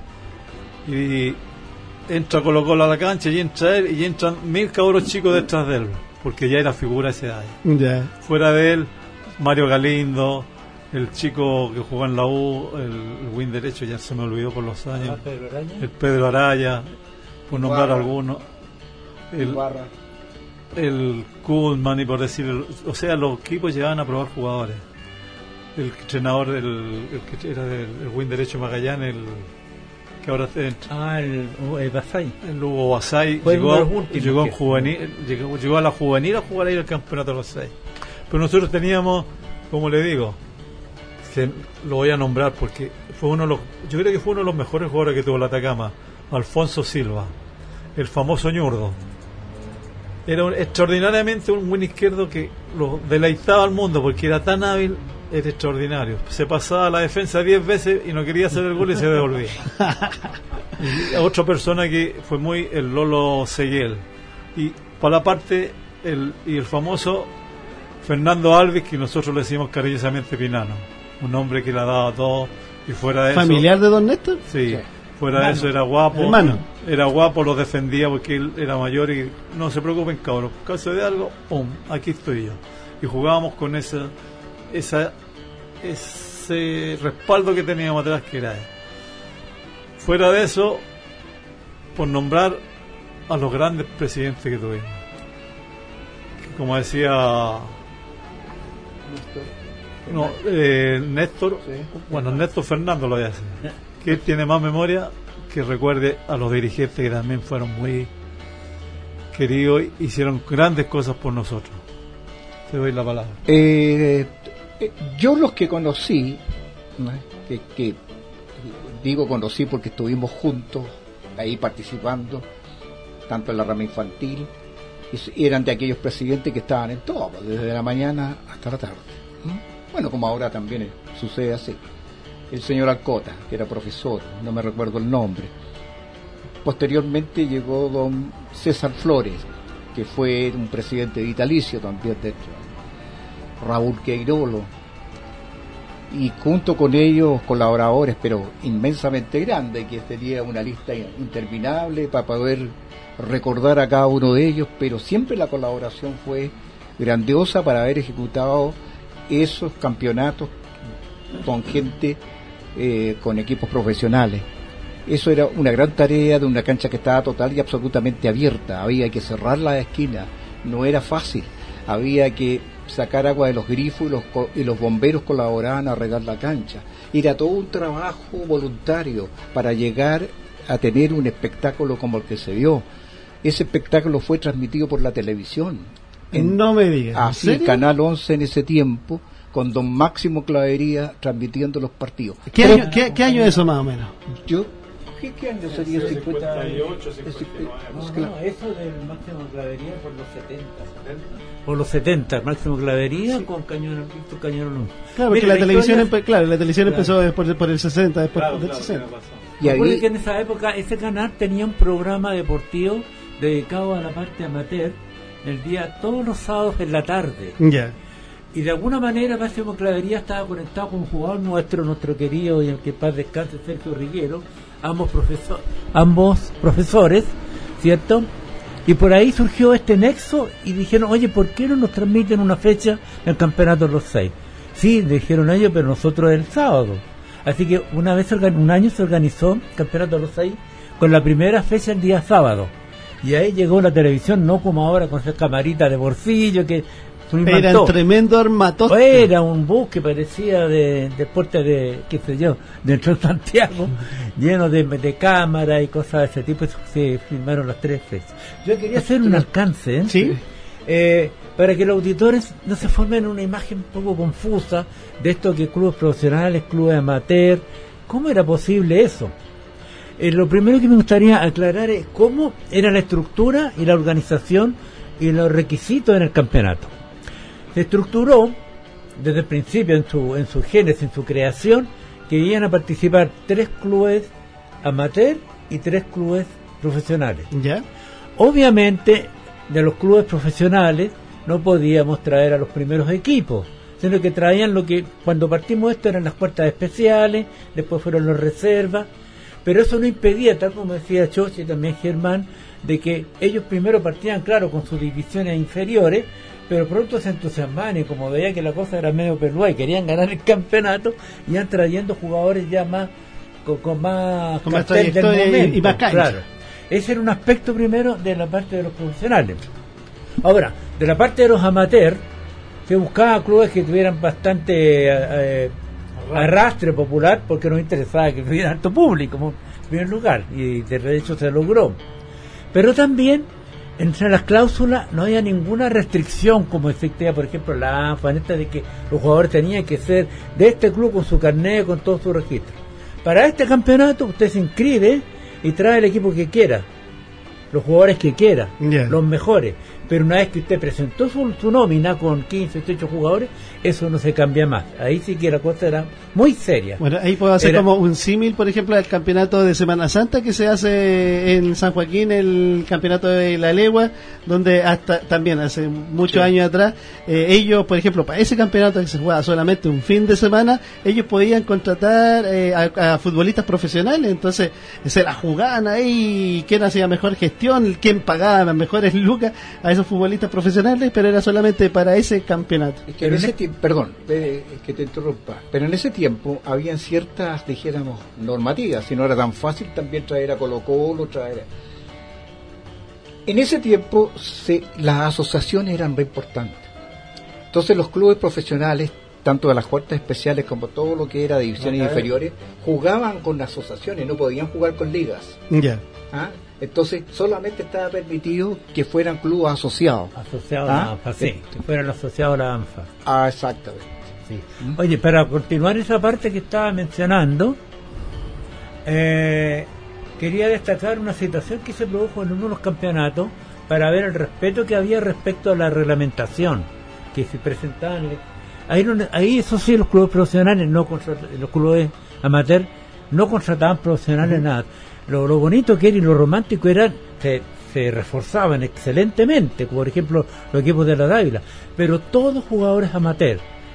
D: Y entra Colo Colo a la cancha y entra él y entran mil cabros chicos detrás de él, porque ya era figura esa edad.
A: Ya.
D: Fuera de él, Mario Galindo, el chico que jugó en la U, el, el win derecho, ya se me olvidó por los años. El Pedro Araya, por nombrar
B: Ibarra.
D: algunos. El,
B: Ibarra.
D: el Kuhlman, y por decir, el- o sea, los equipos llegaban a probar jugadores. El entrenador del el que era del el win derecho Magallanes, el que ahora está-
C: Ah, el, el Basay.
D: el Hugo Basay
C: Fue
D: llegó,
C: uno de los últimos
D: llegó, en
C: que-
D: juvenil, llegó, llegó a la juvenil a jugar ahí el campeonato de los seis. Pero nosotros teníamos, como le digo, que lo voy a nombrar porque fue uno de los, yo creo que fue uno de los mejores jugadores que tuvo la Atacama, Alfonso Silva, el famoso ñurdo. Era un- extraordinariamente un buen izquierdo que lo deleitaba al mundo porque era tan hábil, era extraordinario. Se pasaba a la defensa diez veces y no quería hacer el gol y se devolvía. Y a otra persona que fue muy el Lolo Seguel. Y para la parte, el, y el famoso Fernando Alves, que nosotros le decimos cariñosamente Pinano. Un hombre que le ha dado a todo y fuera de eso.
A: ¿Familiar de Don Néstor?
D: Sí,
B: Sí.
D: fuera
A: Hermano.
D: de eso era guapo.
A: Hermano.
D: Era guapo, lo defendía porque él era mayor y no se preocupen, cabros. Caso de algo, pum, aquí estoy yo. Y jugábamos con esa, esa, ese respaldo que teníamos atrás, que era él. Fuera de eso, por nombrar a los grandes presidentes que tuvimos. Que como decía no, eh, Néstor,
B: Sí.
D: bueno, Néstor Fernando lo voy a decir, que él tiene más memoria que recuerde a los dirigentes que también fueron muy queridos, hicieron grandes cosas por nosotros. Te doy la palabra.
B: Eh, eh, yo los que conocí, ¿no? que, que digo conocí porque estuvimos juntos ahí participando, tanto en la rama infantil, y s- eran de aquellos presidentes que estaban en todo, pues, desde la mañana hasta la tarde. ¿no? Bueno, como ahora también eh, sucede así. El señor Alcota, que era profesor, no me recuerdo el nombre. Posteriormente llegó don César Flores, que fue un presidente vitalicio también de hecho. Raúl Queirolo, y junto con ellos colaboradores, pero inmensamente grandes, que sería una lista interminable para poder recordar a cada uno de ellos, pero siempre la colaboración fue grandiosa para haber ejecutado esos campeonatos con gente, eh, con equipos profesionales. Eso era una gran tarea de una cancha que estaba total y absolutamente abierta. Había que cerrar la esquina, no era fácil. Había que sacar agua de los grifos y los, y los bomberos colaboraban a regar la cancha. Era todo un trabajo voluntario para llegar a tener un espectáculo como el que se vio. Ese espectáculo fue transmitido por la televisión. En,
A: no me digas.
B: Así, Canal once en ese tiempo, con don Máximo Clavería transmitiendo los partidos.
A: ¿Qué año, qué, qué año es eso más o menos?
B: Yo ¿Qué, ¿Qué año sería?
D: cincuenta y ocho, cincuenta y nueve.
C: No, no, eso del Máximo Clavería por los setenta. Por los setenta, Máximo Clavería sí. Con Cañón Víctor Cañón.
A: Claro, porque la, la televisión empe, claro, la televisión claro. empezó después por el sesenta, después claro, del claro, sesenta.
C: Y ahí que en esa época ese canal tenía un programa deportivo dedicado a la parte amateur el día todos los sábados en la tarde.
A: Ya. Yeah.
C: Y de alguna manera Máximo Clavería estaba conectado con un jugador nuestro, nuestro querido y el que paz descanse, Sergio Riguero, ambos profesor, ambos profesores, ¿cierto? Y por ahí surgió este nexo y dijeron, oye, ¿por qué no nos transmiten una fecha del campeonato de los seis? Sí, dijeron ellos, pero nosotros el sábado. Así que una vez, un año se organizó el campeonato de los seis con la primera fecha el día sábado. Y ahí llegó la televisión, no como ahora con esas camaritas de bolsillo que...
A: Era un tremendo armatoste.
C: Era un bus que parecía de deporte de, qué sé yo, dentro de Santiago, lleno de, de cámaras y cosas de ese tipo. Se filmaron las tres fechas. Yo quería hacer un alcance, ¿eh?
A: ¿Sí?
C: Eh, para que los auditores no se formen una imagen un poco confusa de esto que clubes profesionales, clubes amateur. ¿Cómo era posible eso? Eh, lo primero que me gustaría aclarar es cómo era la estructura y la organización y los requisitos en el campeonato. Se estructuró desde el principio en su en su génesis, en su creación, que iban a participar tres clubes amateur y tres clubes profesionales.
A: ¿Ya?
C: Obviamente, de los clubes profesionales no podíamos traer a los primeros equipos, sino que traían lo que cuando partimos esto eran las cuartas especiales, después fueron los reservas, pero eso no impedía, tal como decía Choche y también Germán, de que ellos primero partían, claro, con sus divisiones inferiores, pero pronto se entusiasmaban y como veía que la cosa era medio pelúa y querían ganar el campeonato, iban trayendo jugadores ya más con, con más
A: con más trayectoria y, y más cancha.
C: Claro. Ese era un aspecto primero de la parte de los profesionales. Ahora, de la parte de los amateurs, se buscaba clubes que tuvieran bastante eh, arrastre popular porque nos interesaba que tuviera alto público en primer lugar, y de hecho se logró. Pero también entre las cláusulas no había ninguna restricción como existía, por ejemplo, la ANFA, esta de que los jugadores tenían que ser de este club con su carnet, con todo su registro. Para este campeonato usted se inscribe y trae el equipo que quiera, los jugadores que quiera, yeah. los mejores. Pero una vez que usted presentó su, su nómina con quince, dieciocho jugadores, eso no se cambia más. Ahí sí que la cosa era muy seria.
A: Bueno, ahí puedo hacer era... como un símil, por ejemplo, del campeonato de Semana Santa que se hace en San Joaquín, el campeonato de la Legua, donde hasta también hace muchos sí. años atrás, eh, ellos, por ejemplo, para ese campeonato que se juega solamente un fin de semana, ellos podían contratar eh, a, a futbolistas profesionales, entonces se la jugaban ahí, quién hacía mejor gestión, quién pagaba las mejores lucas a esos futbolistas profesionales, pero era solamente para ese campeonato.
B: Es que en ese tiempo, perdón, eh, que te interrumpa, pero en ese tiempo habían ciertas, dijéramos, normativas, si no era tan fácil también traer a Colo-Colo, traer a... En ese tiempo se, las asociaciones eran re importantes. Entonces los clubes profesionales, tanto de las cuartas especiales como todo lo que era divisiones okay. inferiores, jugaban con asociaciones, no podían jugar con ligas.
A: Ya. Yeah.
B: ¿Ah? Entonces solamente estaba permitido que fueran clubes asociados.
C: Asociados ¿Ah? a la ANFA, sí, sí, que fueran asociados a la ANFA.
B: Ah, exactamente.
C: Sí. Oye, para continuar esa parte que estaba mencionando, eh, quería destacar una situación que se produjo en uno de los campeonatos para ver el respeto que había respecto a la reglamentación que se presentaban. Ahí, no, ahí eso sí, los clubes profesionales, no los clubes amateurs, no contrataban profesionales uh-huh. nada. Lo, lo bonito que era y lo romántico era, se, se reforzaban excelentemente, por ejemplo los equipos de la Dávila, pero todos jugadores amateurs,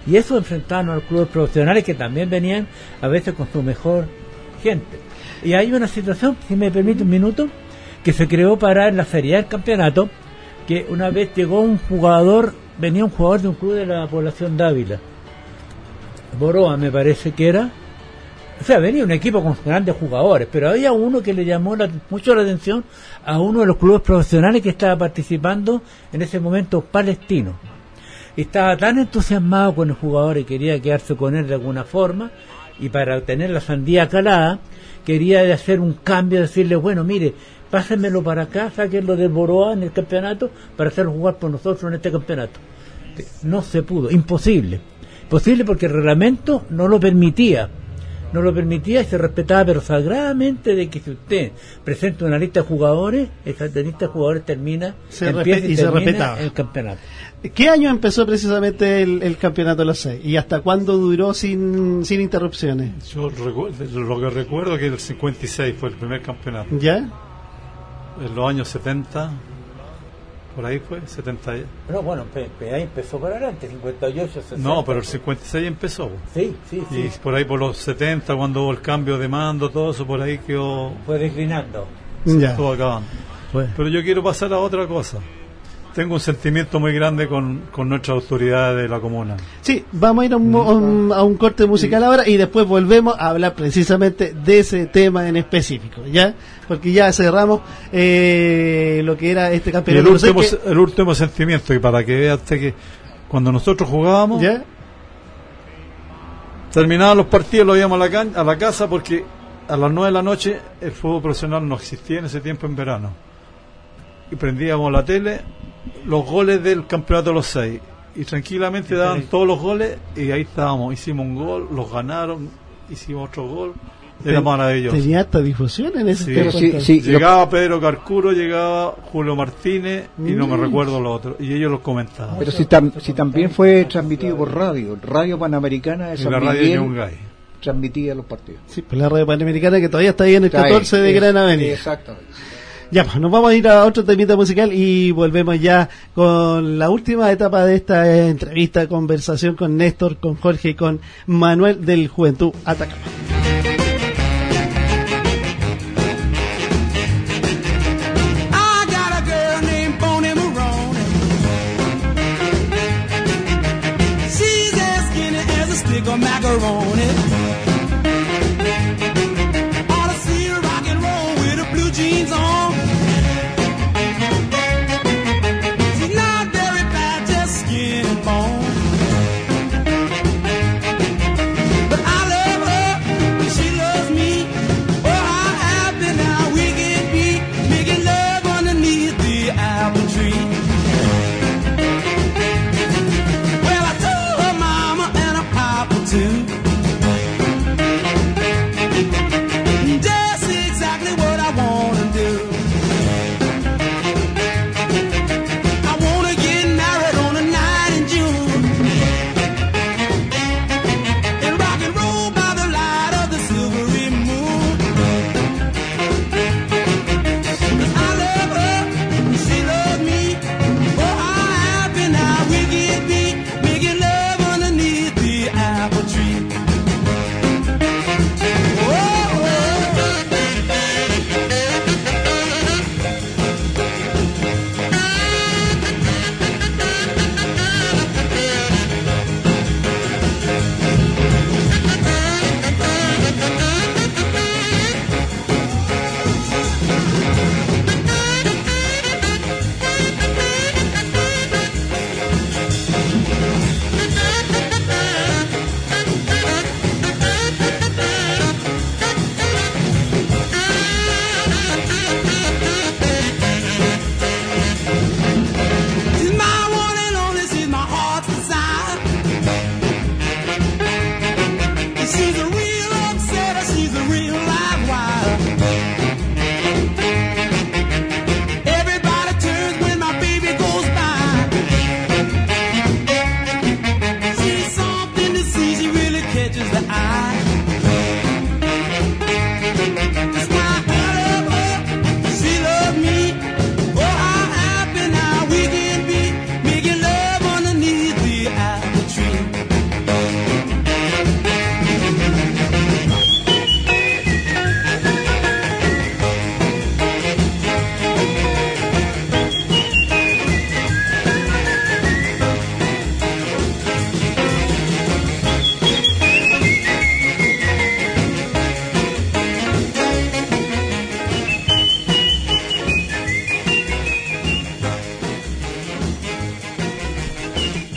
C: Y eso enfrentaban a los clubes profesionales que también venían a veces con su mejor gente. Y hay una situación, si me permite un minuto, que se creó para en la feria del campeonato, que una vez llegó un jugador, venía un jugador de un club de la población Dávila, Boroa me parece que era, o sea, venía un equipo con grandes jugadores, pero había uno que le llamó la, mucho la atención a uno de los clubes profesionales que estaba participando en ese momento, Palestino. Y estaba tan entusiasmado con el jugador y quería quedarse con él de alguna forma, y para obtener la sandía calada, quería hacer un cambio, decirle, bueno, mire, pásenmelo para acá, sáquenlo del Boroa en el campeonato, para hacerlo jugar por nosotros en este campeonato. No se pudo, imposible. Imposible porque el reglamento no lo permitía. No lo permitía y se respetaba, pero sagradamente, de que si usted presenta una lista de jugadores, esa lista de jugadores termina,
A: se
C: empieza
A: respe- y,
C: y
A: se
C: termina
A: respetaba
C: el campeonato.
A: ¿Qué año empezó precisamente el, el campeonato de los seis? ¿Y hasta cuándo duró sin, sin interrupciones?
D: Yo recuerdo, lo que recuerdo es que el cincuenta y seis fue el primer campeonato.
A: ¿Ya?
D: En los años setenta, por ahí fue, setenta.
C: No, bueno, pe, pe, ahí empezó para adelante, cincuenta y ocho, sesenta.
D: No, pero el cincuenta y seis empezó.
C: Sí, sí, sí.
D: Y por ahí por los setenta, cuando hubo el cambio de mando, todo eso por ahí quedó,
C: Fue declinando.
A: Ya.
D: estuvo acabando.
A: Fue.
D: Pero yo quiero pasar a otra cosa. Tengo un sentimiento muy grande con, con nuestras autoridades de la comuna.
A: Sí, vamos a ir a un, a un, a un corte musical ahora y después volvemos a hablar precisamente de ese tema en específico, ¿ya? Porque ya cerramos eh, lo que era este
D: Y el
A: campeonato. No sé
D: último,
A: qué-
D: el último sentimiento, y para que veas usted que cuando nosotros jugábamos,
A: ¿Ya?
D: terminaban los partidos, lo íbamos a la, can- a la casa, porque a las nueve de la noche el fútbol profesional no existía en ese tiempo en verano. Y prendíamos la tele, los goles del campeonato de los seis, y tranquilamente daban todos los goles, y ahí estábamos, hicimos un gol, los ganaron, hicimos otro gol, era
A: Ten-
D: maravilloso.
A: Tenía hasta difusión en ese
D: Sí.
A: tiempo.
B: Pero sí,
A: entonces.
B: sí, lo-
D: Llegaba Pedro Carcuro, llegaba Julio Martínez, y no me
A: Mm.
D: recuerdo los otros, y ellos los comentaban.
B: pero si, tam- si también fue transmitido por radio, Radio Panamericana de
D: En
B: San
D: la radio
B: Miguel
D: Yungay.
B: transmitía los partidos.
A: Sí, pues la radio panamericana que todavía está ahí en el
B: Está ahí,
A: catorce de
B: es-
A: Gran Avenida.
B: Exactamente.
A: Ya, pues nos vamos a ir a otro temita musical y volvemos ya con la última etapa de esta eh, entrevista, conversación con Néstor, con Jorge y con Manuel del Juventud Atacama.
F: I got a girl named Bonnie Maroney. She's as skinny as a stick of macaroni. Ought to see her rock and roll with her blue jeans on. She's not very fat, just skin and bone. But I love her, and she loves me. Oh, how happy now we can be, making love underneath the apple tree. Well, I told her mama and her papa too. Just exactly what I wanna do. I wanna get married on a night in June and rock and roll by the light of the silvery moon. I love her, she loves me. Oh, how happy now we can be, making love underneath the apple tree. She's my one and only, she's my heart's desire. She's a real upsetter, she's a real live wire. Everybody turns when my baby goes by. She's something to see, she really catches the eye. That's why I love her, she loves me. Oh, how happy now we can be, making love underneath the apple tree.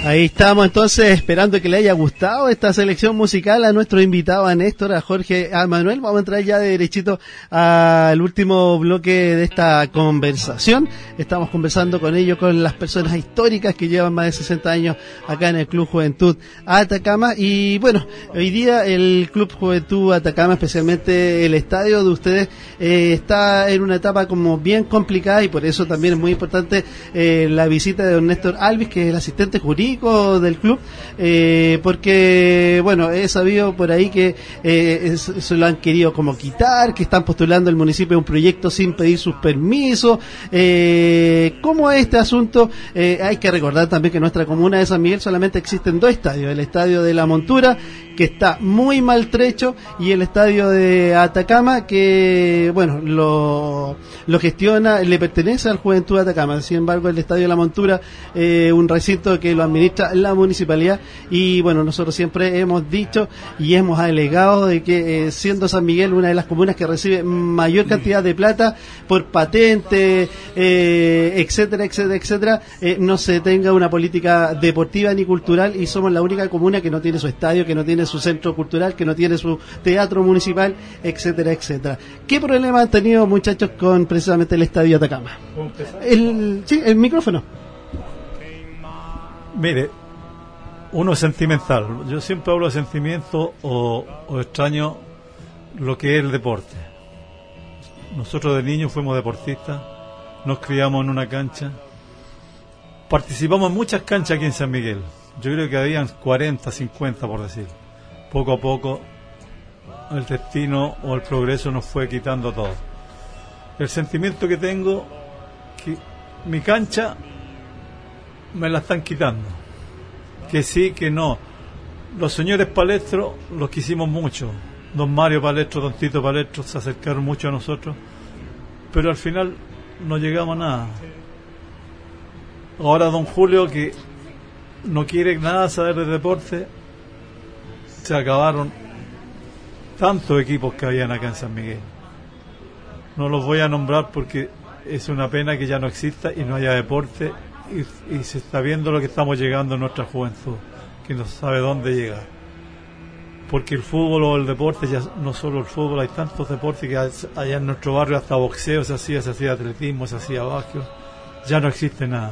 A: Ahí estamos entonces esperando que le haya gustado esta selección musical a nuestro invitado, a Néstor, a Jorge, a Manuel. Vamos a entrar ya de derechito al último bloque de esta conversación. Estamos conversando con ellos, con las personas históricas que llevan más de sesenta años acá en el Club Juventud Atacama. Y bueno, hoy día el Club Juventud Atacama, especialmente el estadio de ustedes, eh, está en una etapa como bien complicada, y por eso también es muy importante eh, la visita de don Néstor Alvis, que es el asistente jurídico del club, eh, porque bueno, he sabido por ahí que eh, se lo han querido como quitar, que están postulando el municipio un proyecto sin pedir sus permisos. Eh, ¿Cómo es este asunto? Eh, hay que recordar también que en nuestra comuna de San Miguel solamente existen dos estadios, el estadio de La Montura, que está muy maltrecho, y el estadio de Atacama, que bueno, lo, lo gestiona, le pertenece al Juventud Atacama. Sin embargo, el estadio de La Montura, eh, un recinto que lo administra la municipalidad, y bueno, nosotros siempre hemos dicho y hemos alegado de que eh, siendo San Miguel una de las comunas que recibe mayor cantidad de plata por patente, eh, etcétera, etcétera, etcétera, eh, no se tenga una política deportiva ni cultural, y somos la única comuna que no tiene su estadio, que no tiene su centro cultural, que no tiene su teatro municipal, etcétera, etcétera. ¿Qué problema han tenido, muchachos, con precisamente el estadio Atacama? El, sí, el micrófono.
D: Mire, uno es sentimental. Yo siempre hablo de sentimiento o, o extraño lo que es el deporte. Nosotros de niños fuimos deportistas, nos criamos en una cancha, participamos en muchas canchas aquí en San Miguel. Yo creo que habían cuarenta, cincuenta por decir. Poco a poco el destino o el progreso nos fue quitando todo. El sentimiento que tengo, que mi cancha me la están quitando, que sí, que no. Los señores Palestro los quisimos mucho, don Mario Palestro, don Tito Palestro, se acercaron mucho a nosotros, pero al final no llegamos a nada. Ahora don Julio, que no quiere nada saber de deporte, se acabaron tantos equipos que habían acá en San Miguel. No los voy a nombrar porque es una pena que ya no exista y no haya deporte. Y, y se está viendo lo que estamos llegando en nuestra juventud, que no sabe dónde llegar, porque el fútbol o el deporte, ya no solo el fútbol, hay tantos deportes que allá en nuestro barrio hasta boxeo se hacía, se hacía atletismo, se hacía básquet, ya no existe nada.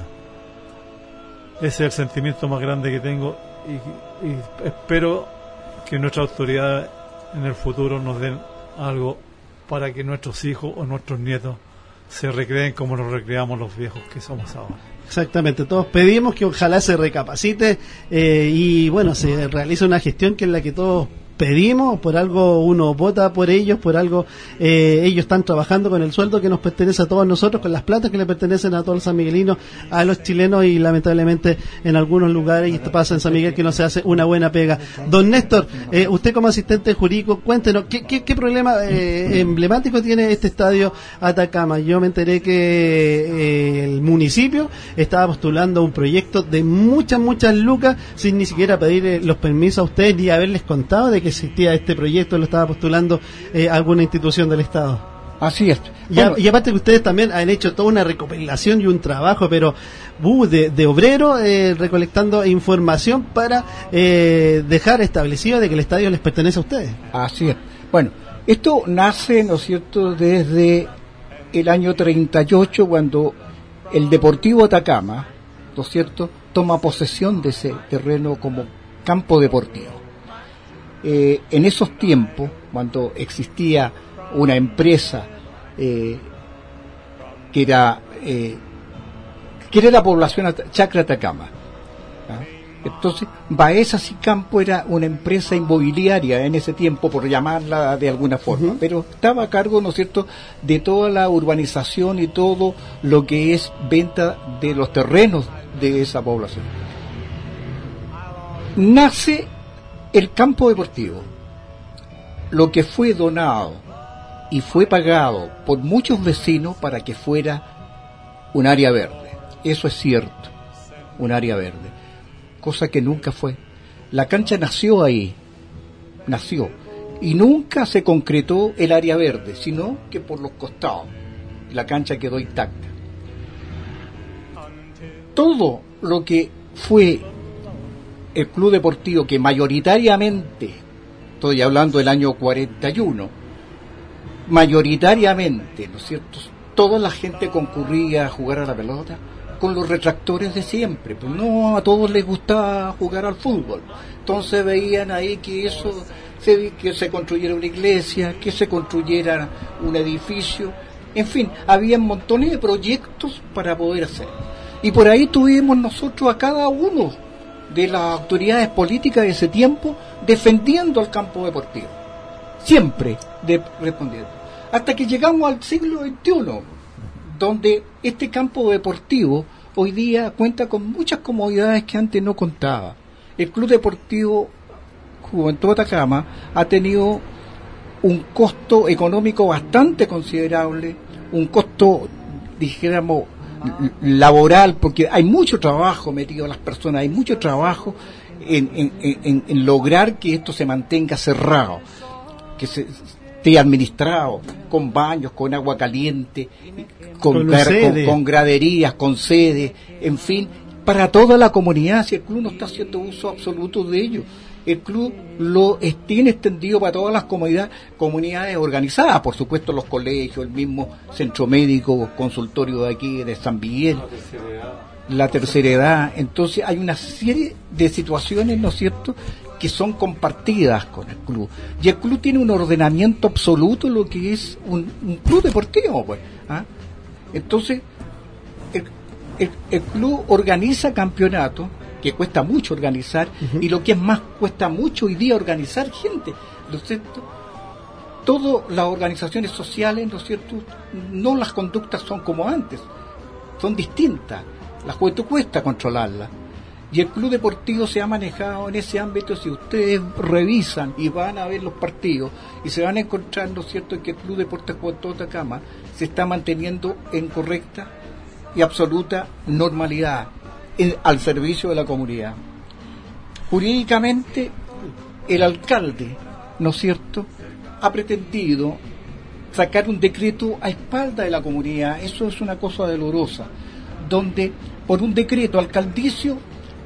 D: Ese es el sentimiento más grande que tengo, y, y espero que nuestras autoridades en el futuro nos den algo para que nuestros hijos o nuestros nietos se recreen como nos recreamos los viejos que somos ahora.
A: Exactamente, todos pedimos que ojalá se recapacite eh, y bueno, se realice una gestión que es la que todos pedimos. Por algo uno vota por ellos, por algo eh, ellos están trabajando con el sueldo que nos pertenece a todos nosotros, con las platas que le pertenecen a todos los sanmiguelinos, a los chilenos, y lamentablemente en algunos lugares, y esto pasa en San Miguel, que no se hace una buena pega. Don Néstor, eh, usted como asistente jurídico, cuéntenos, ¿qué, qué, qué problema eh, emblemático tiene este estadio Atacama? Yo me enteré que eh, el municipio estaba postulando un proyecto de muchas, muchas lucas, sin ni siquiera pedir eh, los permisos a ustedes, ni haberles contado de que existía este proyecto, lo estaba postulando eh, alguna institución del Estado.
B: Así es.
A: Y,
B: Bueno,
A: a, y aparte que ustedes también han hecho toda una recopilación y un trabajo, pero uh, de, de obrero, eh, recolectando información para eh, dejar establecido de que el estadio les pertenece a ustedes.
B: así es. Bueno, esto nace, ¿no es cierto?, desde el año treinta y ocho, cuando el Deportivo Atacama, ¿no es cierto?, toma posesión de ese terreno como campo deportivo. Eh, en esos tiempos, cuando existía una empresa eh, que era eh, que era la población At- Chacra Atacama, ¿ah? Entonces Baezas y Campo era una empresa inmobiliaria en ese tiempo, por llamarla de alguna forma, uh-huh. pero estaba a cargo, ¿no es cierto?, de toda la urbanización y todo lo que es venta de los terrenos de esa población. Nace el campo deportivo, lo que fue donado y fue pagado por muchos vecinos para que fuera un área verde. Eso es cierto, un área verde, cosa que nunca fue. La cancha nació ahí, nació, y nunca se concretó el área verde, sino que por los costados la cancha quedó intacta. Todo lo que fue el club deportivo que mayoritariamente, estoy hablando del año cuarenta y uno, mayoritariamente, ¿no es cierto?, toda la gente concurría a jugar a la pelota con los retractores de siempre, pues no a todos les gustaba jugar al fútbol, entonces veían ahí que eso, se, que se construyera una iglesia, que se construyera un edificio, en fin, había montones de proyectos para poder hacer, y por ahí tuvimos nosotros a cada uno de las autoridades políticas de ese tiempo defendiendo el campo deportivo, siempre de, respondiendo, hasta que llegamos al siglo veintiuno, donde este campo deportivo hoy día cuenta con muchas comodidades que antes no contaba. El Club Deportivo Juventud Atacama ha tenido un costo económico bastante considerable, un costo, dijéramos, laboral, porque hay mucho trabajo metido en las personas, hay mucho trabajo en, en, en, en lograr que esto se mantenga cerrado, que se esté administrado, con baños, con agua caliente, con,
A: con,
B: gar, con, con graderías, con sede, en fin, para toda la comunidad. Si el club no está haciendo uso absoluto de ello, el club lo tiene extendido para todas las comunidades, comunidades organizadas, por supuesto los colegios, el mismo centro médico, consultorio de aquí, de San Miguel, la tercera edad. Entonces hay una serie de situaciones, ¿no es cierto?, que son compartidas con el club, y el club tiene un ordenamiento absoluto, lo que es un, un club deportivo, pues, ¿ah? Entonces el, el, el club organiza campeonatos que cuesta mucho organizar, uh-huh. y lo que es más, cuesta mucho hoy día organizar gente, ¿no es cierto? Todas las organizaciones sociales, ¿no es cierto?, no, las conductas son como antes, son distintas, la juventud cuesta controlarla. Y el club deportivo se ha manejado en ese ámbito. Si ustedes revisan y van a ver los partidos, y se van a encontrar, ¿no es cierto?, que el Club Deportes Juventud Atacama se está manteniendo en correcta y absoluta normalidad, en, al servicio de la comunidad. Jurídicamente, el alcalde, ¿no es cierto?, ha pretendido sacar un decreto a espalda de la comunidad. Eso es una cosa dolorosa, donde por un decreto alcaldicio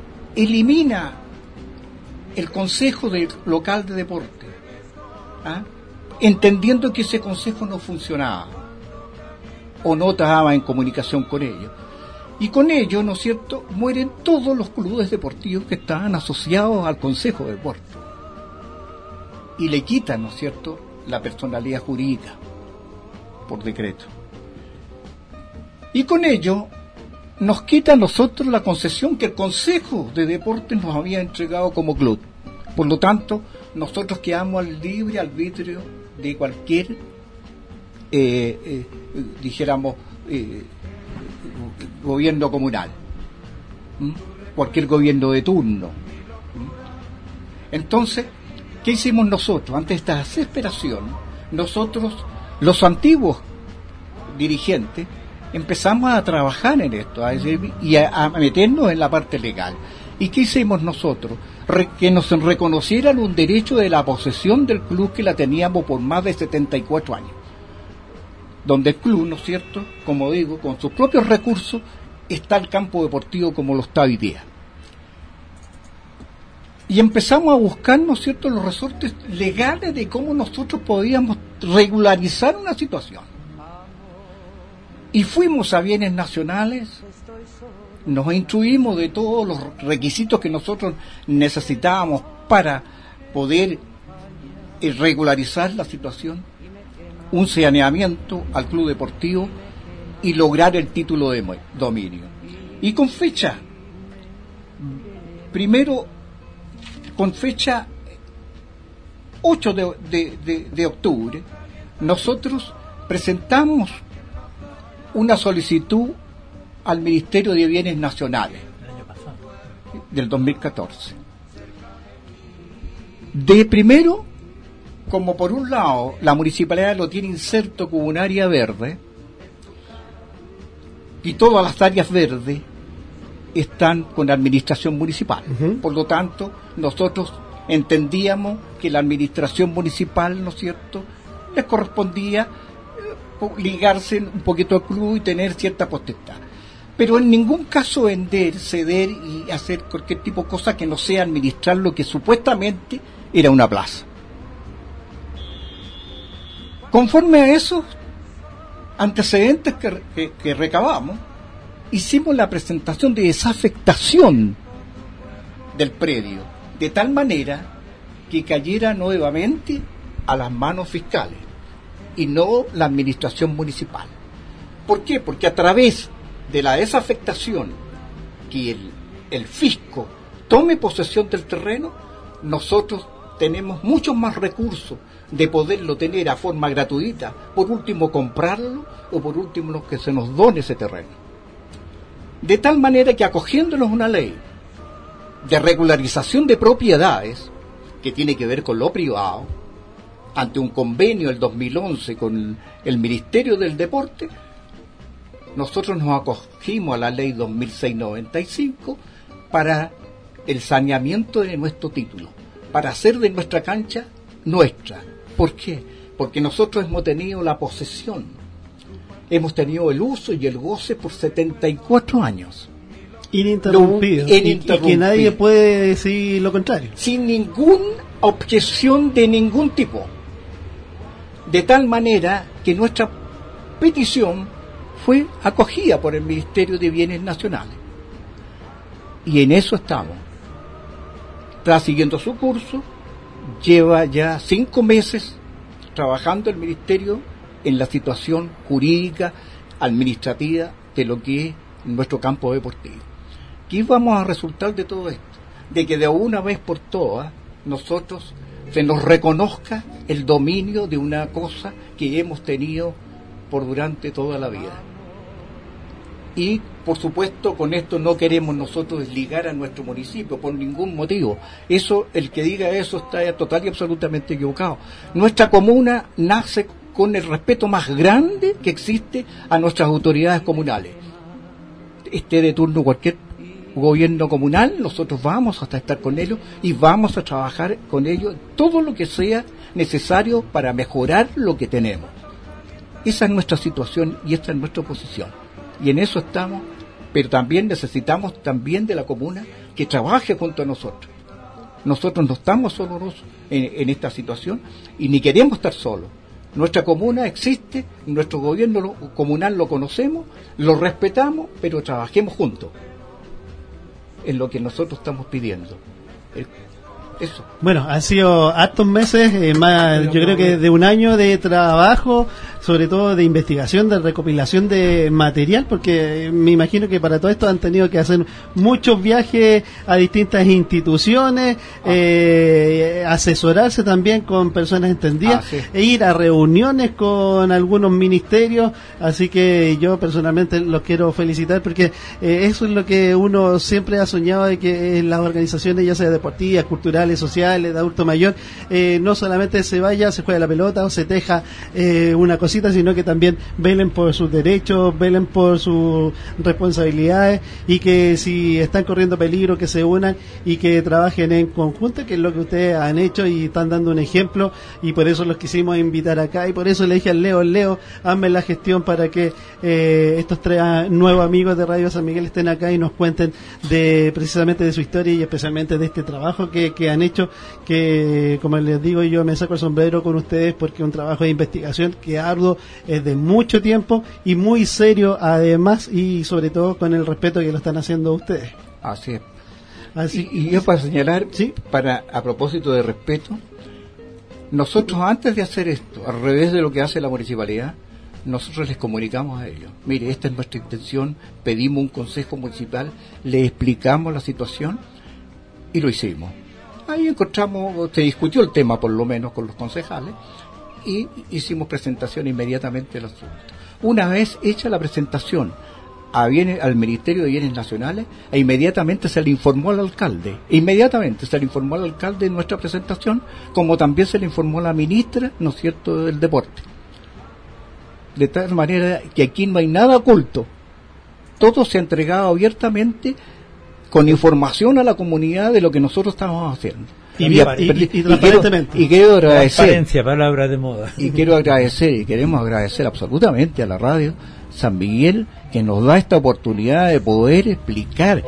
B: elimina el Consejo de, Local de Deporte, ¿ah?, entendiendo que ese consejo no funcionaba o no estaba en comunicación con ellos, y con ello, ¿no es cierto?, mueren todos los clubes deportivos que estaban asociados al Consejo de Deporte, y le quitan, ¿no es cierto?, la personalidad jurídica por decreto, y con ello nos quita a nosotros la concesión que el Consejo de Deportes nos había entregado como club. Por lo tanto, nosotros quedamos al libre arbitrio de cualquier, eh, eh, dijéramos, eh, gobierno comunal, ¿Mm? cualquier gobierno de turno. ¿Mm? Entonces, ¿qué hicimos nosotros? Ante esta desesperación, nosotros, los antiguos dirigentes, empezamos a trabajar en esto, a decir, y a, a meternos en la parte legal. ¿Y qué hicimos nosotros? Re, que nos reconocieran un derecho de la posesión del club, que la teníamos por más de setenta y cuatro años. Donde el club, ¿no es cierto?, como digo, con sus propios recursos, está el campo deportivo como lo está hoy día. Y empezamos a buscar, ¿no es cierto?, los resortes legales de cómo nosotros podíamos regularizar una situación. Y fuimos a bienes nacionales, nos instruimos de todos los requisitos que nosotros necesitábamos para poder regularizar la situación, un saneamiento al club deportivo y lograr el título de dominio. Y con fecha, primero, con fecha ocho de, de, de, de octubre, nosotros presentamos una solicitud al Ministerio de Bienes Nacionales del dos mil catorce. De primero, como por un lado la municipalidad lo tiene inserto como un área verde, y todas las áreas verdes están con la administración municipal. Uh-huh. Por lo tanto, nosotros entendíamos que la administración municipal, ¿no es cierto?, les correspondía ligarse un poquito al club y tener cierta potestad. pero en ningún caso vender, ceder y hacer cualquier tipo de cosa que no sea administrar lo que supuestamente era una plaza. Conforme a esos antecedentes que, que, que recabamos, hicimos la presentación de desafectación del predio, de tal manera que cayera nuevamente a las manos fiscales y no la administración municipal. ¿Por qué? Porque a través de la desafectación, que el, el fisco tome posesión del terreno, nosotros tenemos muchos más recursos de poderlo tener a forma gratuita, por último comprarlo o por último que se nos done ese terreno. De tal manera que acogiéndonos una ley de regularización de propiedades que tiene que ver con lo privado, ante un convenio del dos mil once con el Ministerio del Deporte, nosotros nos acogimos a la ley dos mil seiscientos noventa y cinco para el saneamiento de nuestro título, para hacer de nuestra cancha nuestra. ¿Por qué? Porque nosotros hemos tenido la posesión, hemos tenido el uso y el goce por setenta y cuatro años.
A: Ininterrumpido.
B: Lo,
A: y, y que nadie puede decir lo contrario.
B: Sin ninguna objeción de ningún tipo. De tal manera que nuestra petición fue acogida por el Ministerio de Bienes Nacionales. Y en eso estamos. Está siguiendo su curso, lleva ya cinco meses trabajando el Ministerio en la situación jurídica, administrativa de lo que es nuestro campo deportivo. ¿Qué vamos a resultar de todo esto? De que de una vez por todas nosotros se nos reconozca el dominio de una cosa que hemos tenido por durante toda la vida. Y por supuesto con esto no queremos nosotros desligar a nuestro municipio por ningún motivo. Eso, el que diga eso está total y absolutamente equivocado. Nuestra comuna nace con el respeto más grande que existe a nuestras autoridades comunales. Esté de turno cualquier gobierno comunal, nosotros vamos hasta estar con ellos y vamos a trabajar con ellos todo lo que sea necesario para mejorar lo que tenemos. Esa es nuestra situación y esta es nuestra posición. Y en eso estamos, pero también necesitamos también de la comuna que trabaje junto a nosotros. Nosotros no estamos solos en, en esta situación y ni queremos estar solos. Nuestra comuna existe, nuestro gobierno lo, comunal lo conocemos, lo respetamos, pero trabajemos juntos. Es lo que nosotros estamos pidiendo. El, eso.
A: Bueno, han sido hartos meses, eh, más, yo creo que de un año de trabajo, sobre todo de investigación, de recopilación de material, porque me imagino que para todo esto han tenido que hacer muchos viajes a distintas instituciones, eh, asesorarse también con personas entendidas,
B: Ah, sí.
A: e ir a reuniones con algunos ministerios, así que yo personalmente los quiero felicitar porque eh, eso es lo que uno siempre ha soñado, de que en las organizaciones, ya sea deportivas, culturales, sociales, de adulto mayor, eh, no solamente se vaya, se juegue la pelota o se teja eh, una cosita, sino que también velen por sus derechos, velen por sus responsabilidades, y que si están corriendo peligro, que se unan y que trabajen en conjunto, que es lo que ustedes han hecho y están dando un ejemplo, y por eso los quisimos invitar acá, y por eso le dije al Leo, Leo, hazme la gestión para que eh, estos tres nuevos amigos de Radio San Miguel estén acá y nos cuenten de precisamente de su historia y especialmente de este trabajo que, que han hecho, que como les digo, yo me saco el sombrero con ustedes porque es un trabajo de investigación que arduo, es de mucho tiempo y muy serio además, y sobre todo con el respeto que lo están haciendo ustedes.
B: Así es.
A: Así,
B: Y, y yo para señalar,
A: ¿sí?
B: para a propósito de respeto, nosotros antes de hacer esto, al revés de lo que hace la municipalidad, nosotros les comunicamos a ellos, mire, esta es nuestra intención, pedimos un consejo municipal, le explicamos la situación y lo hicimos. Ahí encontramos, se discutió el tema por lo menos con los concejales y hicimos presentación inmediatamente del asunto. Una vez hecha la presentación a bienes, al Ministerio de Bienes Nacionales, e inmediatamente se le informó al alcalde, e inmediatamente se le informó al alcalde de nuestra presentación, como también se le informó a la ministra, ¿no es cierto?, del deporte. De tal manera que aquí no hay nada oculto, todo se ha entregado abiertamente con información a la comunidad de lo que nosotros estamos haciendo.
A: Y,
B: Y,
A: y,
B: a-
A: y-
B: y-
A: y
B: y
A: transparentemente.
B: quiero, y quiero agradecer,
C: Transparencia, palabra de moda.
B: y quiero agradecer, y queremos agradecer absolutamente a la radio San Miguel, que nos da esta oportunidad de poder explicar,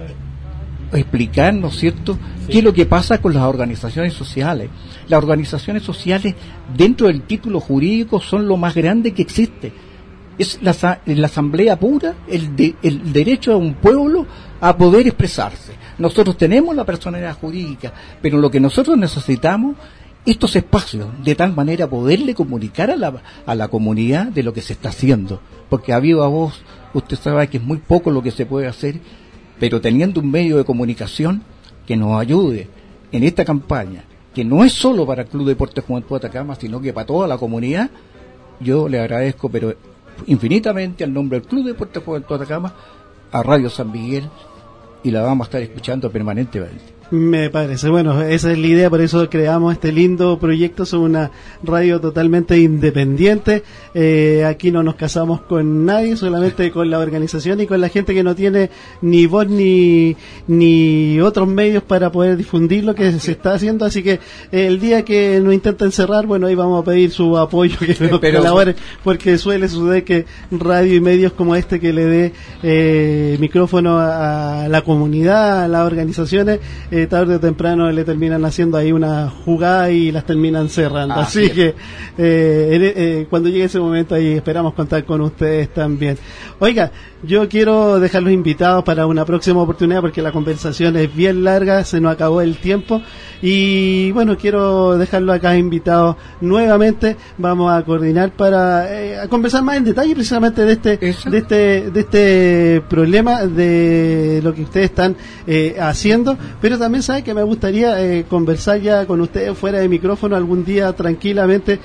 B: explicar, ¿no es cierto?, qué es lo que pasa con las organizaciones sociales. Las organizaciones sociales, dentro del título jurídico, son lo más grande que existe. Es la, asa- la asamblea pura, el, de- el derecho de un pueblo a poder expresarse. Nosotros tenemos la personalidad jurídica, pero lo que nosotros necesitamos, estos espacios, de tal manera poderle comunicar a la, a la comunidad de lo que se está haciendo. Porque a viva voz, usted sabe que es muy poco lo que se puede hacer, pero teniendo un medio de comunicación que nos ayude en esta campaña, que no es solo para el Club Deportes Juventud Atacama, sino que para toda la comunidad, yo le agradezco, pero infinitamente, al nombre del Club Deportes Juventud Atacama, a Radio San Miguel, y la vamos a estar escuchando permanentemente.
A: Me parece, bueno, esa es la idea, por eso creamos este lindo proyecto. Somos una radio totalmente independiente, eh, aquí no nos casamos con nadie, solamente con la organización y con la gente que no tiene ni voz ni ni otros medios para poder difundir lo que se está haciendo, así que eh, el día que nos intenten cerrar, bueno, ahí vamos a pedir su apoyo, que nos
B: Pero-
A: colaboren, porque suele suceder que radio y medios como este que le dé eh, micrófono a, a la comunidad, a las organizaciones, eh, tarde o temprano le terminan haciendo ahí una jugada y las terminan cerrando.
B: Así
A: Así
B: es.
A: que eh, en- eh, cuando llegue ese momento ahí esperamos contar con ustedes también. Oiga, yo quiero dejarlos invitados para una próxima oportunidad porque la conversación es bien larga, se nos acabó el tiempo y bueno, quiero dejarlo acá invitados nuevamente. Vamos a coordinar para eh, a conversar más en detalle precisamente de este
B: Eso.
A: de este de este problema, de lo que ustedes están eh, haciendo, pero también sabe que me gustaría eh, conversar ya con ustedes fuera de micrófono algún día tranquilamente,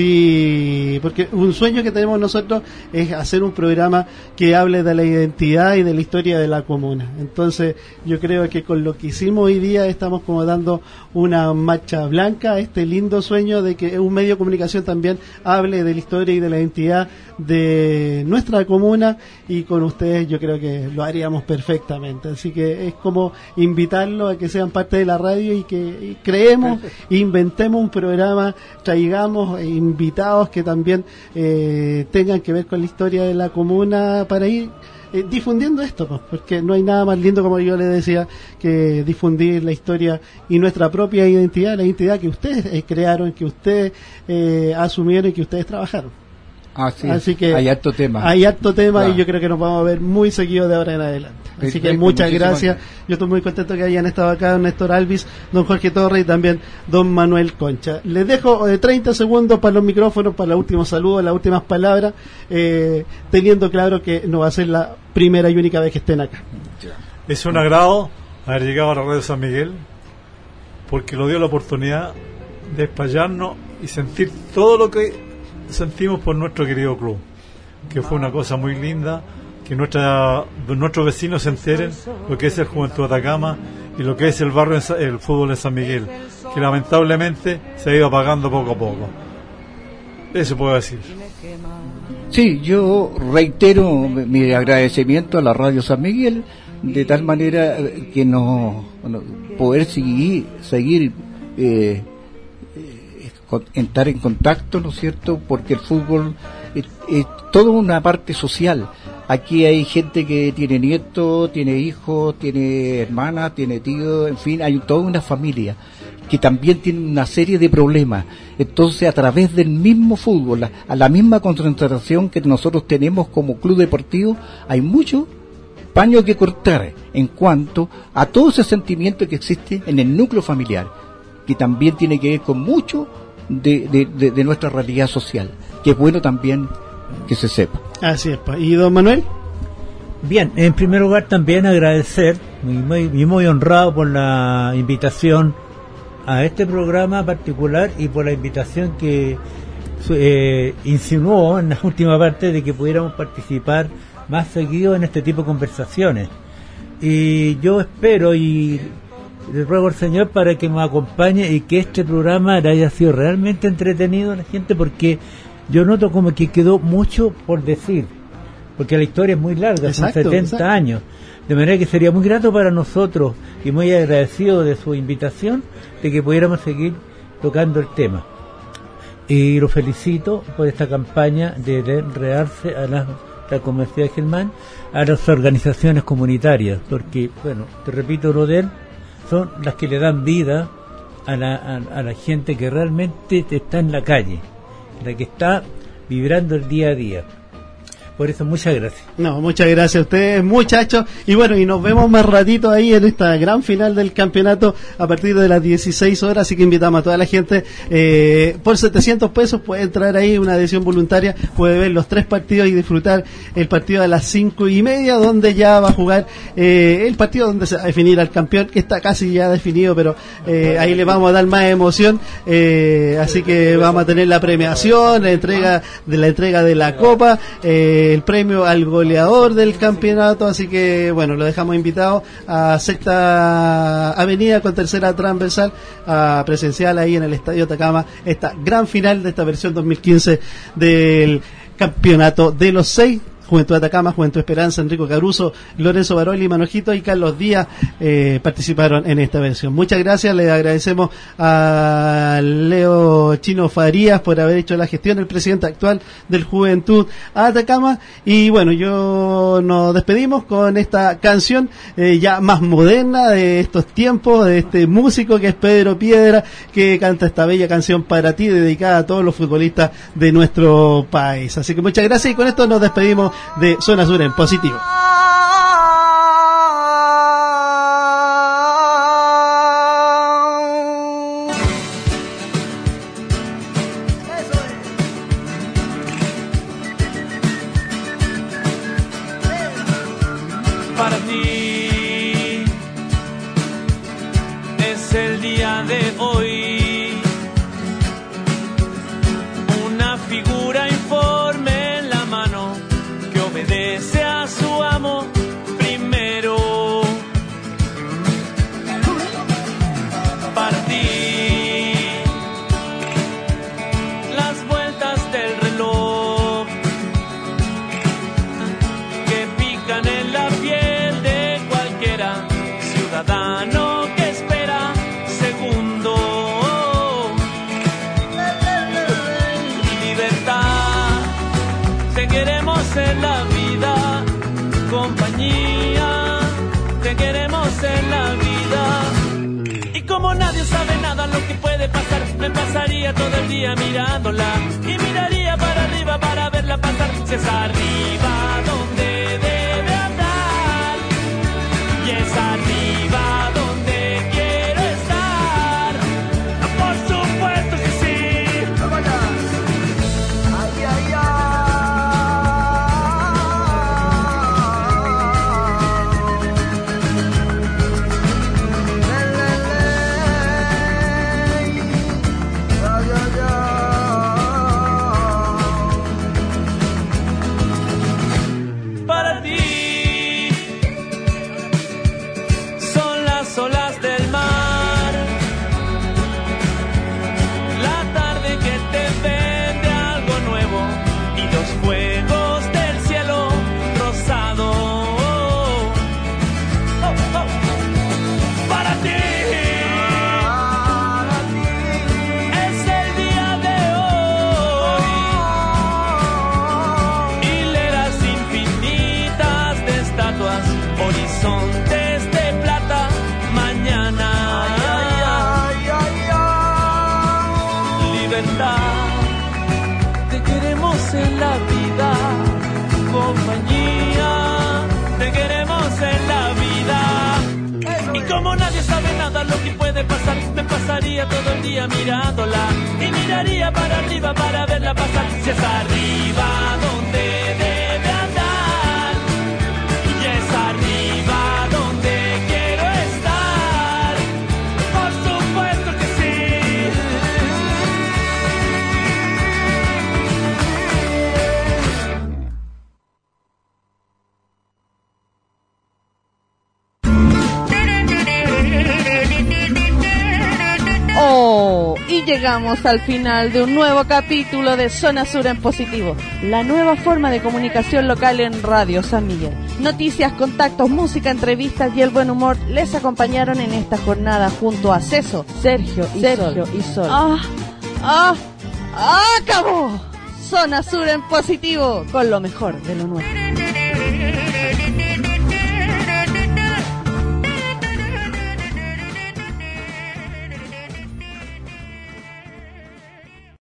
A: si porque un sueño que tenemos nosotros es hacer un programa que hable de la identidad y de la historia de la comuna. Entonces yo creo que con lo que hicimos hoy día estamos como dando una marcha blanca a este lindo sueño de que un medio de comunicación también hable de la historia y de la identidad de nuestra comuna, y con ustedes yo creo que lo haríamos perfectamente. Así que es como invitarlos a que sean parte de la radio y que y creemos, inventemos un programa, traigamos invitados que también eh, tengan que ver con la historia de la comuna para ir eh, difundiendo esto, pues, porque no hay nada más lindo, como yo les decía, que difundir la historia y nuestra propia identidad, la identidad que ustedes eh, crearon, que ustedes eh, asumieron y que ustedes trabajaron.
B: Así,
A: Así que
B: hay harto tema.
A: Hay harto tema
B: Claro.
A: y yo creo que nos vamos a ver muy seguido de ahora en adelante. Así que
B: Perfecto,
A: muchas
B: muchísimas
A: gracias.
B: gracias.
A: Yo estoy muy contento que hayan estado acá don Néstor Alvis, don Jorge Torres y también don Manuel Concha. Les dejo eh, treinta segundos para los micrófonos, para los últimos saludos, las últimas palabras, eh, teniendo claro que no va a ser la primera y única vez que estén acá.
D: Es un agrado haber llegado a la Radio San Miguel, porque lo dio la oportunidad de espallarnos y sentir todo lo que sentimos por nuestro querido club, que fue una cosa muy linda, que nuestra, nuestros vecinos se enteren lo que es el Juventud Atacama y lo que es el barrio, en Sa- el fútbol en San Miguel, que lamentablemente se ha ido apagando poco a poco. Eso puedo decir.
B: Sí, yo reitero mi agradecimiento a la Radio San Miguel, de tal manera eh, que nos bueno, poder seguir, seguir eh, eh, con- estar en contacto, ¿no es cierto? Porque el fútbol es, es toda una parte social. Aquí hay gente que tiene nietos, tiene hijos, tiene hermanas, tiene tíos, en fin, hay toda una familia que también tiene una serie de problemas. Entonces, a través del mismo fútbol, a, a la misma concentración que nosotros tenemos como club deportivo, hay mucho paño que cortar en cuanto a todo ese sentimiento que existe en el núcleo familiar, que también tiene que ver con mucho de, de, de, de nuestra realidad social, que es bueno también que se sepa.
A: Así es, pa. ¿Y don Manuel?
C: Bien, en primer lugar también agradecer, y muy, y muy honrado por la invitación a este programa particular y por la invitación que eh, insinuó en la última parte de que pudiéramos participar más seguido en este tipo de conversaciones. Y yo espero y le ruego al Señor para que me acompañe y que este programa haya sido realmente entretenido a la gente, porque yo noto como que quedó mucho por decir. porque la historia es muy larga,
A: Exacto,
C: son setenta
A: exacto.
C: años, de manera que sería muy grato para nosotros y muy agradecido de su invitación de que pudiéramos seguir tocando el tema. Y lo felicito por esta campaña de enredarse a la, la como decía Germán, a las organizaciones comunitarias, porque, bueno, te repito, Rodel, son las que le dan vida a la, a, a la gente que realmente está en la calle, la que está vibrando el día a día. Por eso, muchas gracias.
A: No, muchas gracias a ustedes, muchachos. Y bueno, y nos vemos más ratito ahí en esta gran final del campeonato a partir de las dieciséis horas. Así que invitamos a toda la gente. Eh, por setecientos pesos puede entrar ahí, una adhesión voluntaria. Puede ver los tres partidos y disfrutar el partido a las cinco y media, donde ya va a jugar eh, el partido donde se va a definir al campeón, que está casi ya definido, pero eh, ahí le vamos a dar más emoción. Eh, así que vamos a tener la premiación, la entrega de la entrega de la copa. Eh, el premio al goleador del campeonato, así que bueno, lo dejamos invitado a Sexta Avenida con tercera transversal a presencial ahí en el Estadio Atacama esta gran final de esta versión dos mil quince del campeonato de los seis. Juventud Atacama, Juventud Esperanza, Enrico Caruso, Lorenzo Baroli, Manojito y Carlos Díaz eh, participaron en esta versión. Muchas gracias, le agradecemos a Leo Chino Farías por haber hecho la gestión, el presidente actual del Juventud Atacama. Y bueno, yo nos despedimos con esta canción eh, ya más moderna de estos tiempos, de este músico que es Pedro Piedra, que canta esta bella canción para ti, dedicada a todos los futbolistas de nuestro país. Así que muchas gracias y con esto nos despedimos de Zona Sur en positivo.
I: Para ti es el día de hoy, una figura informe en la mano que obedece a su amo primero. Para ti las vueltas del reloj que pican en la piel de cualquiera ciudadano que espera segundo. Libertad, te queremos en la vida, compañía, te queremos en la vida. Y como nadie sabe nada lo que puede pasar, me pasaría todo el día mirándola y miraría para arriba para verla pasar. Si es arriba donde debe andar y es arriba donde quiero estar, por supuesto que sí. Ay, ay, ay. Para ti son las olas del mar, la tarde que te vende algo nuevo y los fuegos del cielo rosado. Oh, oh. Para ti es el día de hoy, hileras infinitas de estatuas, horizontes de plata, mañana. Libertad, te queremos en la vida, compañía, te queremos en la vida. Y como nadie sabe nada lo que puede pasar, me pasaría todo el día mirándola y miraría para arriba para verla pasar. Si es arriba donde debe andar y es arriba donde quiero estar, por supuesto que sí.
J: Oh, y llegamos al final de un nuevo capítulo de Zona Sur en Positivo, la nueva forma de comunicación local en Radio San Miguel. Noticias, contactos, música, entrevistas y el buen humor les acompañaron en esta jornada junto a Ceso, Sergio y Sergio Sol. Y Sol. ¡Ah! ¡Ah! ¡Acabó! Zona Sur en Positivo, con lo mejor de lo nuevo.